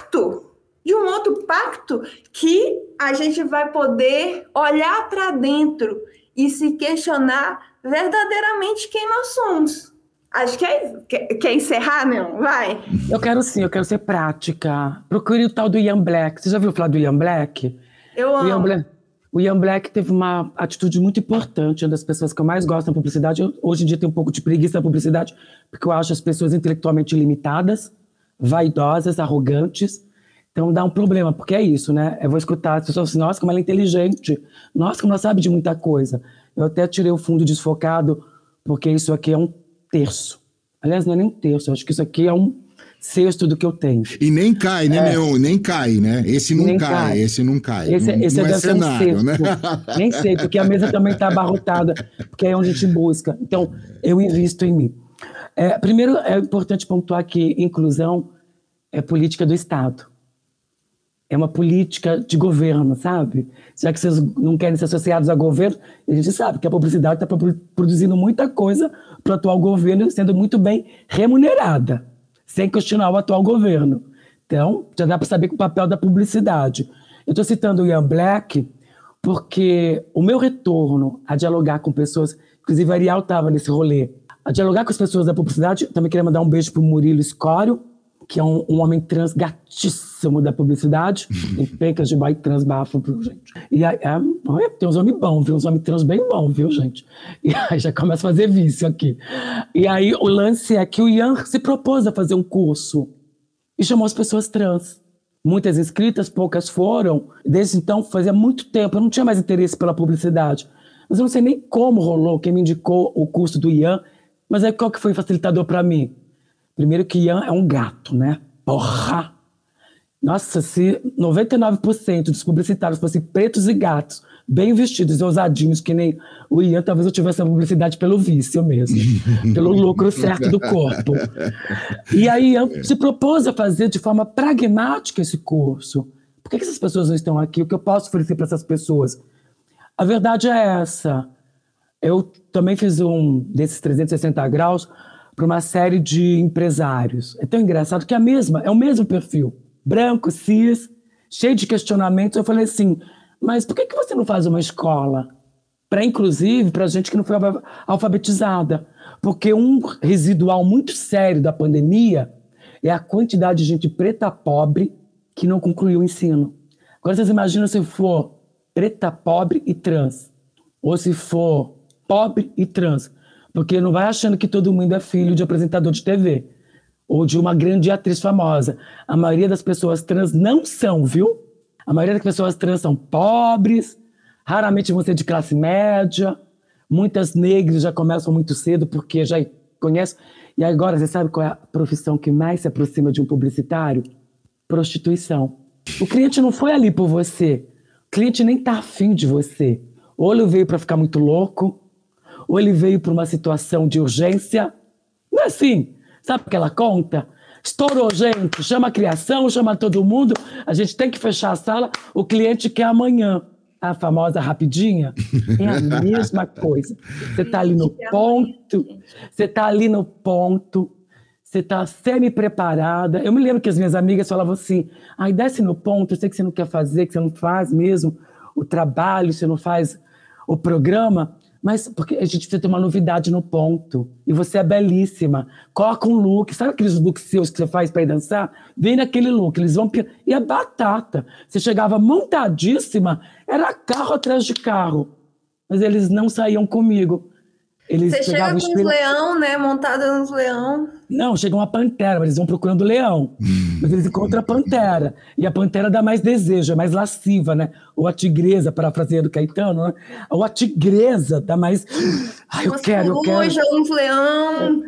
pacto que a gente vai poder olhar para dentro e se questionar verdadeiramente quem nós somos. Acho que quer encerrar, não? Vai. Eu quero ser prática. Procure o tal do Ian Black. Você já ouviu falar do Ian Black? Eu amo. O Ian Black teve uma atitude muito importante, uma das pessoas que eu mais gosto na publicidade. Eu, hoje em dia, tenho um pouco de preguiça na publicidade, porque eu acho as pessoas intelectualmente limitadas, vaidosas, arrogantes. Então dá um problema, porque é isso, né? Eu vou escutar as pessoas assim, nossa, como ela é inteligente, nossa, como ela sabe de muita coisa. Eu até tirei o fundo desfocado, porque isso aqui é um terço. Aliás, não é nem um terço, eu acho que isso aqui é um sexto do que eu tenho. E nem cai, né, Leon? Nem cai, né? Esse não cai. Esse não cai. Esse não deve é cenário, ser um né? Nem sei, porque a mesa também está abarrotada, porque é onde a gente busca. Então, eu invisto em mim. Primeiro, é importante pontuar que inclusão é política do Estado. É uma política de governo, sabe? Já que vocês não querem ser associados a governo, a gente sabe que a publicidade está produzindo muita coisa para o atual governo, sendo muito bem remunerada, sem questionar o atual governo. Então, já dá para saber o papel da publicidade. Eu estou citando o Ian Black porque o meu retorno a dialogar com pessoas, inclusive a Ariel estava nesse rolê, a dialogar com as pessoas da publicidade, também queria mandar um beijo para o Murilo Escório, que é um homem trans gatíssimo da publicidade, em pencas de boy trans bafo, viu, gente? E aí, tem uns homens bons, viu? Uns homens trans bem bons, viu, gente? E aí já começa a fazer vício aqui. E aí o lance é que o Ian se propôs a fazer um curso e chamou as pessoas trans. Muitas inscritas, poucas foram. Desde então, fazia muito tempo, eu não tinha mais interesse pela publicidade. Mas eu não sei nem como rolou, quem me indicou o curso do Ian. Mas aí qual que foi o facilitador para mim? Primeiro que Ian é um gato, né? Porra! Nossa, se 99% dos publicitários fossem pretos e gatos, bem vestidos e ousadinhos, que nem o Ian, talvez eu tivesse a publicidade pelo vício mesmo, pelo lucro certo do corpo. E aí Ian se propôs a fazer de forma pragmática esse curso. Por que essas pessoas não estão aqui? O que eu posso oferecer para essas pessoas? A verdade é essa. Eu também fiz um desses 360 graus para uma série de empresários. É tão engraçado que é o mesmo perfil. Branco, cis, cheio de questionamentos. Eu falei assim, mas por que você não faz uma escola? Inclusive, para gente que não foi alfabetizada. Porque um residual muito sério da pandemia é a quantidade de gente preta pobre que não concluiu o ensino. Agora vocês imaginam se for preta, pobre e trans. Ou se for pobre e trans. Porque não vai achando que todo mundo é filho de apresentador de TV ou de uma grande atriz famosa. A maioria das pessoas trans não são, viu? A maioria das pessoas trans são pobres, raramente vão ser de classe média, muitas negras já começam muito cedo porque já conhecem. E agora, você sabe qual é a profissão que mais se aproxima de um publicitário? Prostituição. O cliente não foi ali por você. O cliente nem tá afim de você. Ou ele veio para ficar muito louco, ou ele veio por uma situação de urgência. Não é assim? Sabe aquela conta? Estourou, gente. Chama a criação, chama todo mundo. A gente tem que fechar a sala. O cliente quer amanhã. A famosa rapidinha. É a mesma coisa. Você está ali no ponto. Você está ali no ponto. você tá semi-preparada. Eu me lembro que as minhas amigas falavam assim, ai, desce no ponto, eu sei que você não quer fazer, que você não faz mesmo o trabalho, você não faz o programa, mas porque a gente precisa ter uma novidade no ponto. E você é belíssima. Coloca um look, sabe aqueles looks seus que você faz para ir dançar? Vem naquele look, eles vão... E a batata, você chegava montadíssima, era carro atrás de carro. Mas eles não saíam comigo. Eles você chega com os leão, né? Montada nos leão. Não, chega uma pantera, mas eles vão procurando o leão. Mas eles encontram a pantera. E a pantera dá mais desejo, é mais lasciva, né? Ou a tigresa, parafraseando Caetano, né? Ou a tigresa dá mais... Ai, eu quero. Uns leão,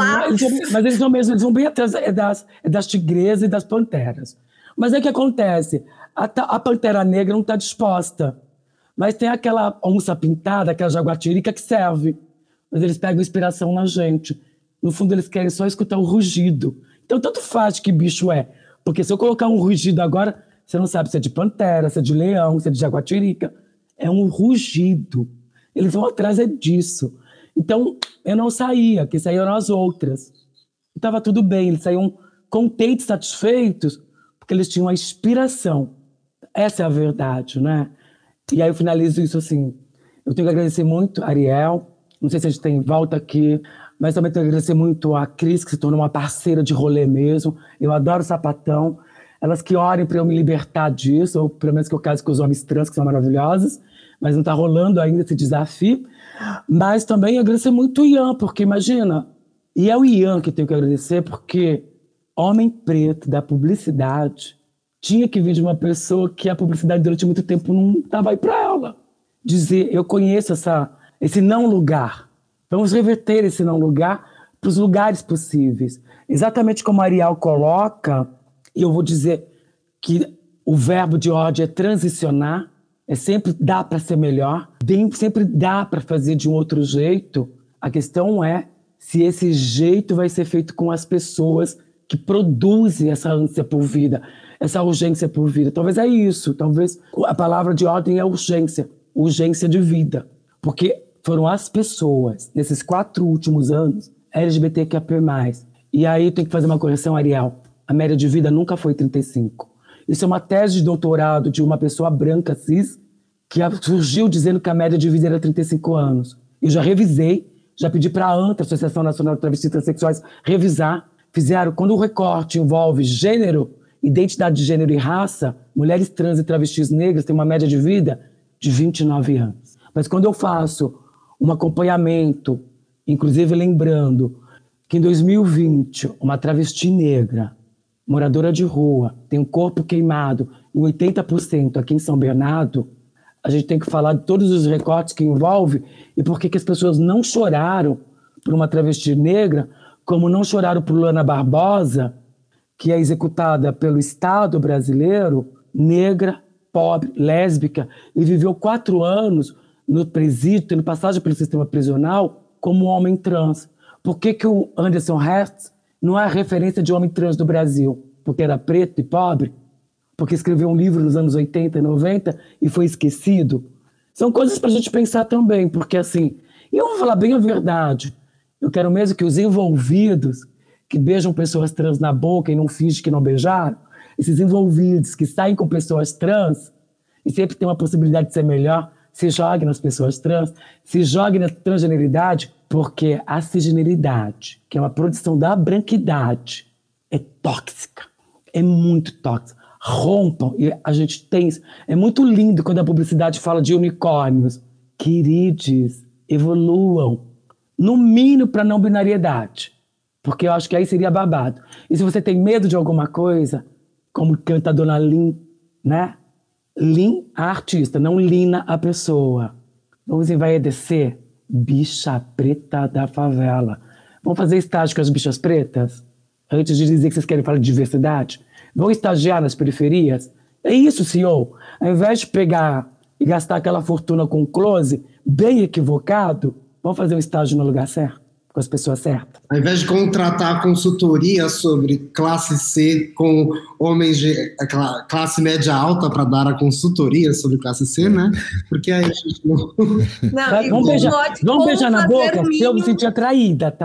mas eles vão mesmo, eles vão bem atrás das tigresas e das panteras. Mas aí o que acontece? A pantera negra não está disposta. Mas tem aquela onça pintada, aquela jaguatirica que serve. Mas eles pegam inspiração na gente. No fundo, eles querem só escutar o rugido. Então, tanto faz que bicho é. Porque se eu colocar um rugido agora, você não sabe se é de pantera, se é de leão, se é de jaguatirica. É um rugido. Eles vão atrás disso. Então, eu não saía, que saíam as outras. Estava tudo bem, eles saíam contentes, satisfeitos, porque eles tinham a inspiração. Essa é a verdade, né? E aí eu finalizo isso assim. Eu tenho que agradecer muito a Ariel. Não sei se a gente tem volta aqui, mas também tenho que agradecer muito a Cris, que se tornou uma parceira de rolê mesmo. Eu adoro sapatão. Elas que orem para eu me libertar disso, ou pelo menos que eu case com os homens trans, que são maravilhosos, mas não está rolando ainda esse desafio. Mas também agradecer muito o Ian, porque imagina, e é o Ian que tenho que agradecer, porque homem preto da publicidade tinha que vir de uma pessoa que a publicidade durante muito tempo não estava aí para ela. Dizer, eu conheço esse não lugar. Vamos reverter esse não lugar para os lugares possíveis. Exatamente como a Ariel coloca, e eu vou dizer que o verbo de ordem é transicionar, sempre dá para ser melhor, sempre dá para fazer de um outro jeito. A questão é se esse jeito vai ser feito com as pessoas que produzem essa ânsia por vida, essa urgência por vida. Talvez é isso, talvez a palavra de ordem é urgência de vida. Porque foram as pessoas, nesses 4 últimos anos, LGBTQIA+. E aí tem que fazer uma correção, Ariel. A média de vida nunca foi 35. Isso é uma tese de doutorado de uma pessoa branca, cis, que surgiu dizendo que a média de vida era 35 anos. Eu já revisei, já pedi para a ANTA, Associação Nacional de Travestis e Transsexuais, revisar. Fizeram, quando o recorte envolve gênero, identidade de gênero e raça, mulheres trans e travestis negras têm uma média de vida de 29 anos. Mas quando eu faço um acompanhamento, inclusive lembrando que em 2020, uma travesti negra, moradora de rua, tem um corpo queimado em 80% aqui em São Bernardo, a gente tem que falar de todos os recortes que envolve e por que as pessoas não choraram por uma travesti negra, como não choraram por Luana Barbosa, que é executada pelo Estado brasileiro, negra, pobre, lésbica, e viveu 4 anos no presídio, tendo passagem pelo sistema prisional, como homem trans. Por que o Anderson Hertz não é a referência de homem trans do Brasil? Porque era preto e pobre? Porque escreveu um livro nos anos 80 e 90 e foi esquecido? São coisas para a gente pensar também, porque assim, e eu vou falar bem a verdade, eu quero mesmo que os envolvidos, que beijam pessoas trans na boca e não fingem que não beijaram, esses envolvidos que saem com pessoas trans e sempre tem uma possibilidade de ser melhor, se jogue nas pessoas trans, se jogue na transgeneridade, porque a cisgeneridade, que é uma produção da branquidade, é tóxica, é muito tóxica. Rompam, e a gente tem isso. É muito lindo quando a publicidade fala de unicórnios. Queridos, evoluam, no mínimo para não binariedade, porque eu acho que aí seria babado. E se você tem medo de alguma coisa, como canta a dona Lin, né? Lin, a artista, não Lina, a pessoa. Vamos envaidecer bicha preta da favela. Vamos fazer estágio com as bichas pretas? Antes de dizer que vocês querem falar de diversidade? Vão estagiar nas periferias? É isso, CEO. Ao invés de pegar e gastar aquela fortuna com close, bem equivocado, vamos fazer um estágio no lugar certo, com as pessoas certas. Ao invés de contratar consultoria sobre classe C com homens de classe média alta para dar a consultoria sobre classe C, né? Porque aí a gente não... Vamos beijar na boca se eu me sentir atraída, tá?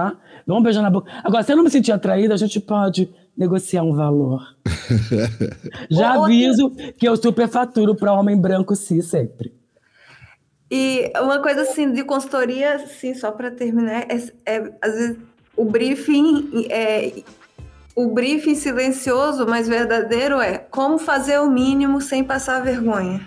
Dá um beijo na boca. Agora, se eu não me sentir atraída, a gente pode negociar um valor. Já aviso que eu superfaturo para homem branco cis sempre. E uma coisa assim de consultoria, assim, só para terminar, às vezes o briefing silencioso, mas verdadeiro é como fazer o mínimo sem passar vergonha.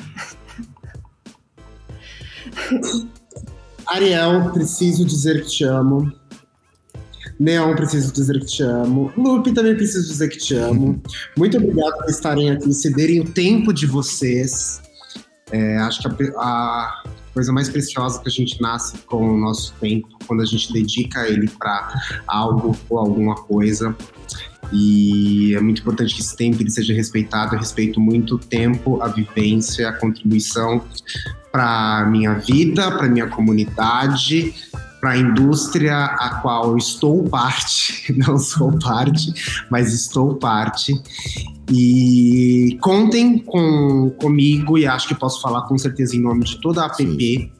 Ariel, preciso dizer que te amo. Neon, preciso dizer que te amo. Lupe, também preciso dizer que te amo. Muito obrigado por estarem aqui, cederem o tempo de vocês. Acho que a coisa mais preciosa que a gente nasce com o nosso tempo, quando a gente dedica ele para algo ou alguma coisa. E é muito importante que esse tempo ele seja respeitado. Eu respeito muito o tempo, a vivência, a contribuição para minha vida, para minha comunidade, para a indústria a qual eu estou parte, não sou parte, mas estou parte. E contem comigo, e acho que posso falar com certeza em nome de toda a APP,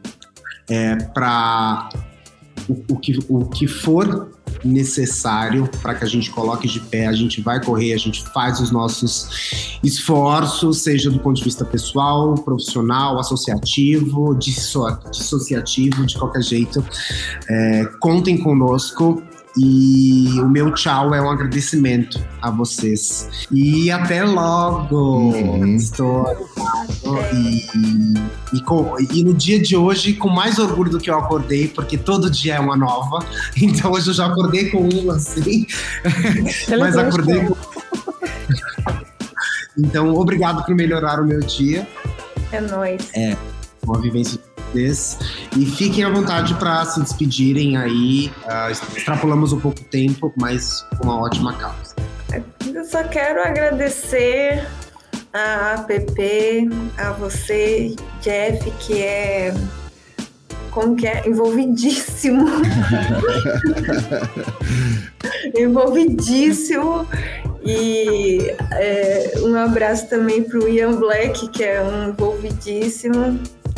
para o que for necessário para que a gente coloque de pé, a gente vai correr, a gente faz os nossos esforços, seja do ponto de vista pessoal, profissional, associativo, dissociativo, de qualquer jeito. Contem conosco. E o meu tchau é um agradecimento a vocês. E até logo! Estou e no dia de hoje, com mais orgulho do que eu acordei, porque todo dia é uma nova. Então hoje eu já acordei com uma, assim. Mas acordei com... Então, obrigado por melhorar o meu dia. É nóis. Uma vivência desse. E fiquem à vontade para se despedirem aí. Extrapolamos um pouco o tempo, mas com uma ótima causa. Eu só quero agradecer a APP, a você, Jeff, que é envolvidíssimo. Envolvidíssimo. E um abraço também para o Ian Black, que é um envolvidíssimo.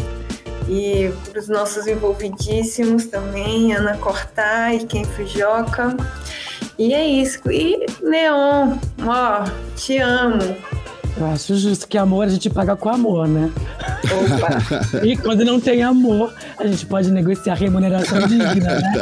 E para os nossos envolvidíssimos também, Ana Cortá e Ken Fujioka. E é isso. E Neon, te amo. Eu acho justo que amor a gente paga com amor, né? Opa! E quando não tem amor, a gente pode negociar remuneração digna, né?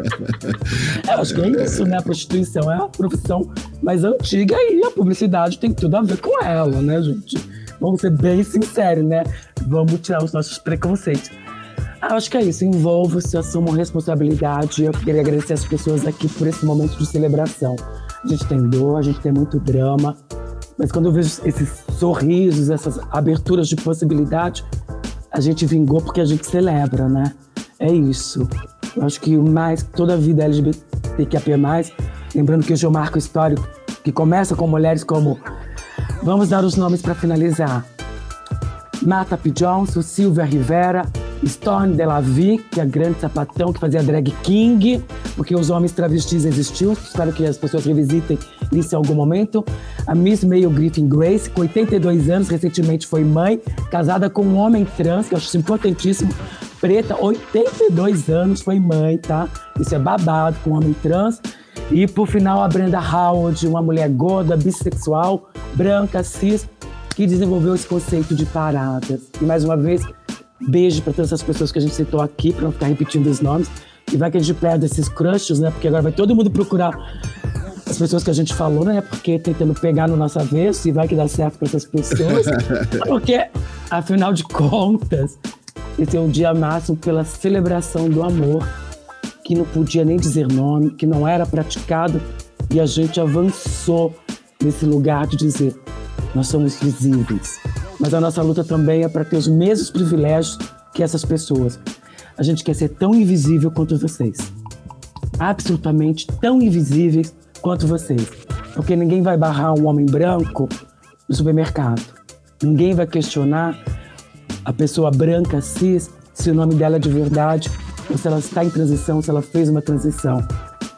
Eu acho que é isso, né? A prostituição é a profissão mais antiga e a publicidade tem tudo a ver com ela, né, gente? Vamos ser bem sinceros, né? Vamos tirar os nossos preconceitos. Eu acho que é isso. Envolva-se, assumam responsabilidade. Eu queria agradecer as pessoas aqui por esse momento de celebração. A gente tem dor, a gente tem muito drama. Mas quando eu vejo esses sorrisos, essas aberturas de possibilidade, a gente vingou porque a gente celebra, né? É isso. Eu acho que toda a vida LGBTQIA+, lembrando que hoje é um marco histórico que começa com mulheres como... Vamos dar os nomes para finalizar. Martha P. Johnson, Silvia Rivera, Storm Delavie, que é a grande sapatão que fazia drag king, porque os homens travestis existiam. Espero que as pessoas revisitem isso em algum momento. A Miss Mayo Griffin Grace, com 82 anos, recentemente foi mãe, casada com um homem trans, que eu acho isso importantíssimo. Preta, 82 anos, foi mãe, tá? Isso é babado, com um homem trans. E, por final, a Brenda Howard, uma mulher gorda, bissexual, branca, cis, que desenvolveu esse conceito de paradas. E, mais uma vez, beijo para todas as pessoas que a gente citou aqui, para não ficar repetindo os nomes. E vai que a gente perde esses crushes, né? Porque agora vai todo mundo procurar as pessoas que a gente falou, né? Porque tentando pegar no nosso avesso e vai que dá certo para essas pessoas. Porque, afinal de contas, esse é um dia máximo pela celebração do amor, que não podia nem dizer nome, que não era praticado, e a gente avançou nesse lugar de dizer, nós somos visíveis. Mas a nossa luta também é para ter os mesmos privilégios que essas pessoas. A gente quer ser tão invisível quanto vocês. Absolutamente tão invisíveis quanto vocês. Porque ninguém vai barrar um homem branco no supermercado. Ninguém vai questionar a pessoa branca cis se o nome dela é de verdade, ou se ela está em transição, se ela fez uma transição.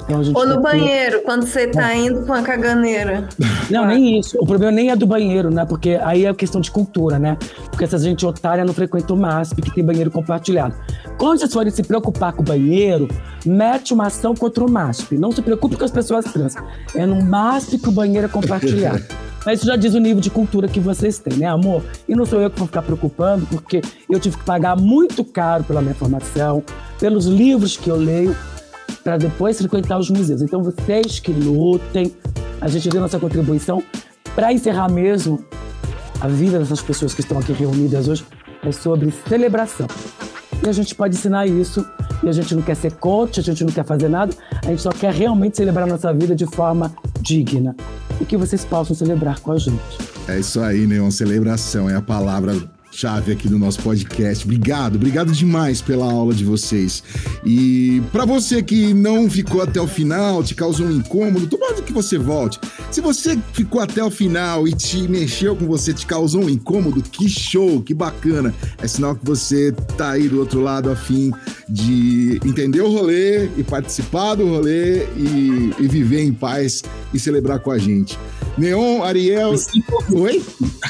Então, ou no banheiro, quando você tá indo com a caganeira. Não, nem isso. O problema nem é do banheiro, né? Porque aí é questão de cultura, né? Porque essa gente otária não frequenta o MASP, que tem banheiro compartilhado. Quando vocês forem se preocupar com o banheiro, mete uma ação contra o MASP. Não se preocupe com as pessoas trans. É no MASP que o banheiro é compartilhado. Mas isso já diz o nível de cultura que vocês têm, né, amor? E não sou eu que vou ficar preocupando, porque eu tive que pagar muito caro pela minha formação, pelos livros que eu leio, para depois frequentar os museus. Então, vocês que lutem, a gente deu nossa contribuição para encerrar mesmo a vida dessas pessoas que estão aqui reunidas hoje, é sobre celebração. E a gente pode ensinar isso, e a gente não quer ser coach, a gente não quer fazer nada, a gente só quer realmente celebrar a nossa vida de forma digna. E que vocês possam celebrar com a gente. É isso aí, Neon. Celebração é a palavra-chave aqui do nosso podcast. Obrigado demais pela aula de vocês. E para você que não ficou até o final, te causou um incômodo, tomara que você volte. Se você ficou até o final e te mexeu com você, te causou um incômodo, que show, que bacana. É sinal que você tá aí do outro lado a fim de entender o rolê e participar do rolê e viver em paz e celebrar com a gente. Neon, Ariel... Oi?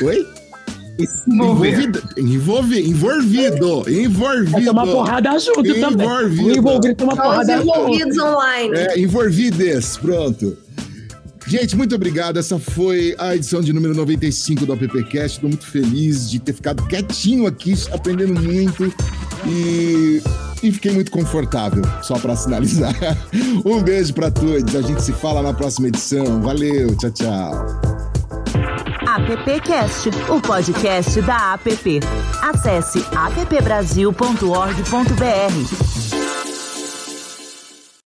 Envolvido. Vai tomar porrada junto também. O envolvido toma porrada junto. Envolvidos online. Envolvides, pronto. Gente, muito obrigado. Essa foi a edição de número 95 do AppCast. Estou muito feliz de ter ficado quietinho aqui, aprendendo muito e fiquei muito confortável, só para sinalizar. Um beijo para todos. A gente se fala na próxima edição. Valeu, tchau, tchau. AppCast, o podcast da App. Acesse appbrasil.org.br.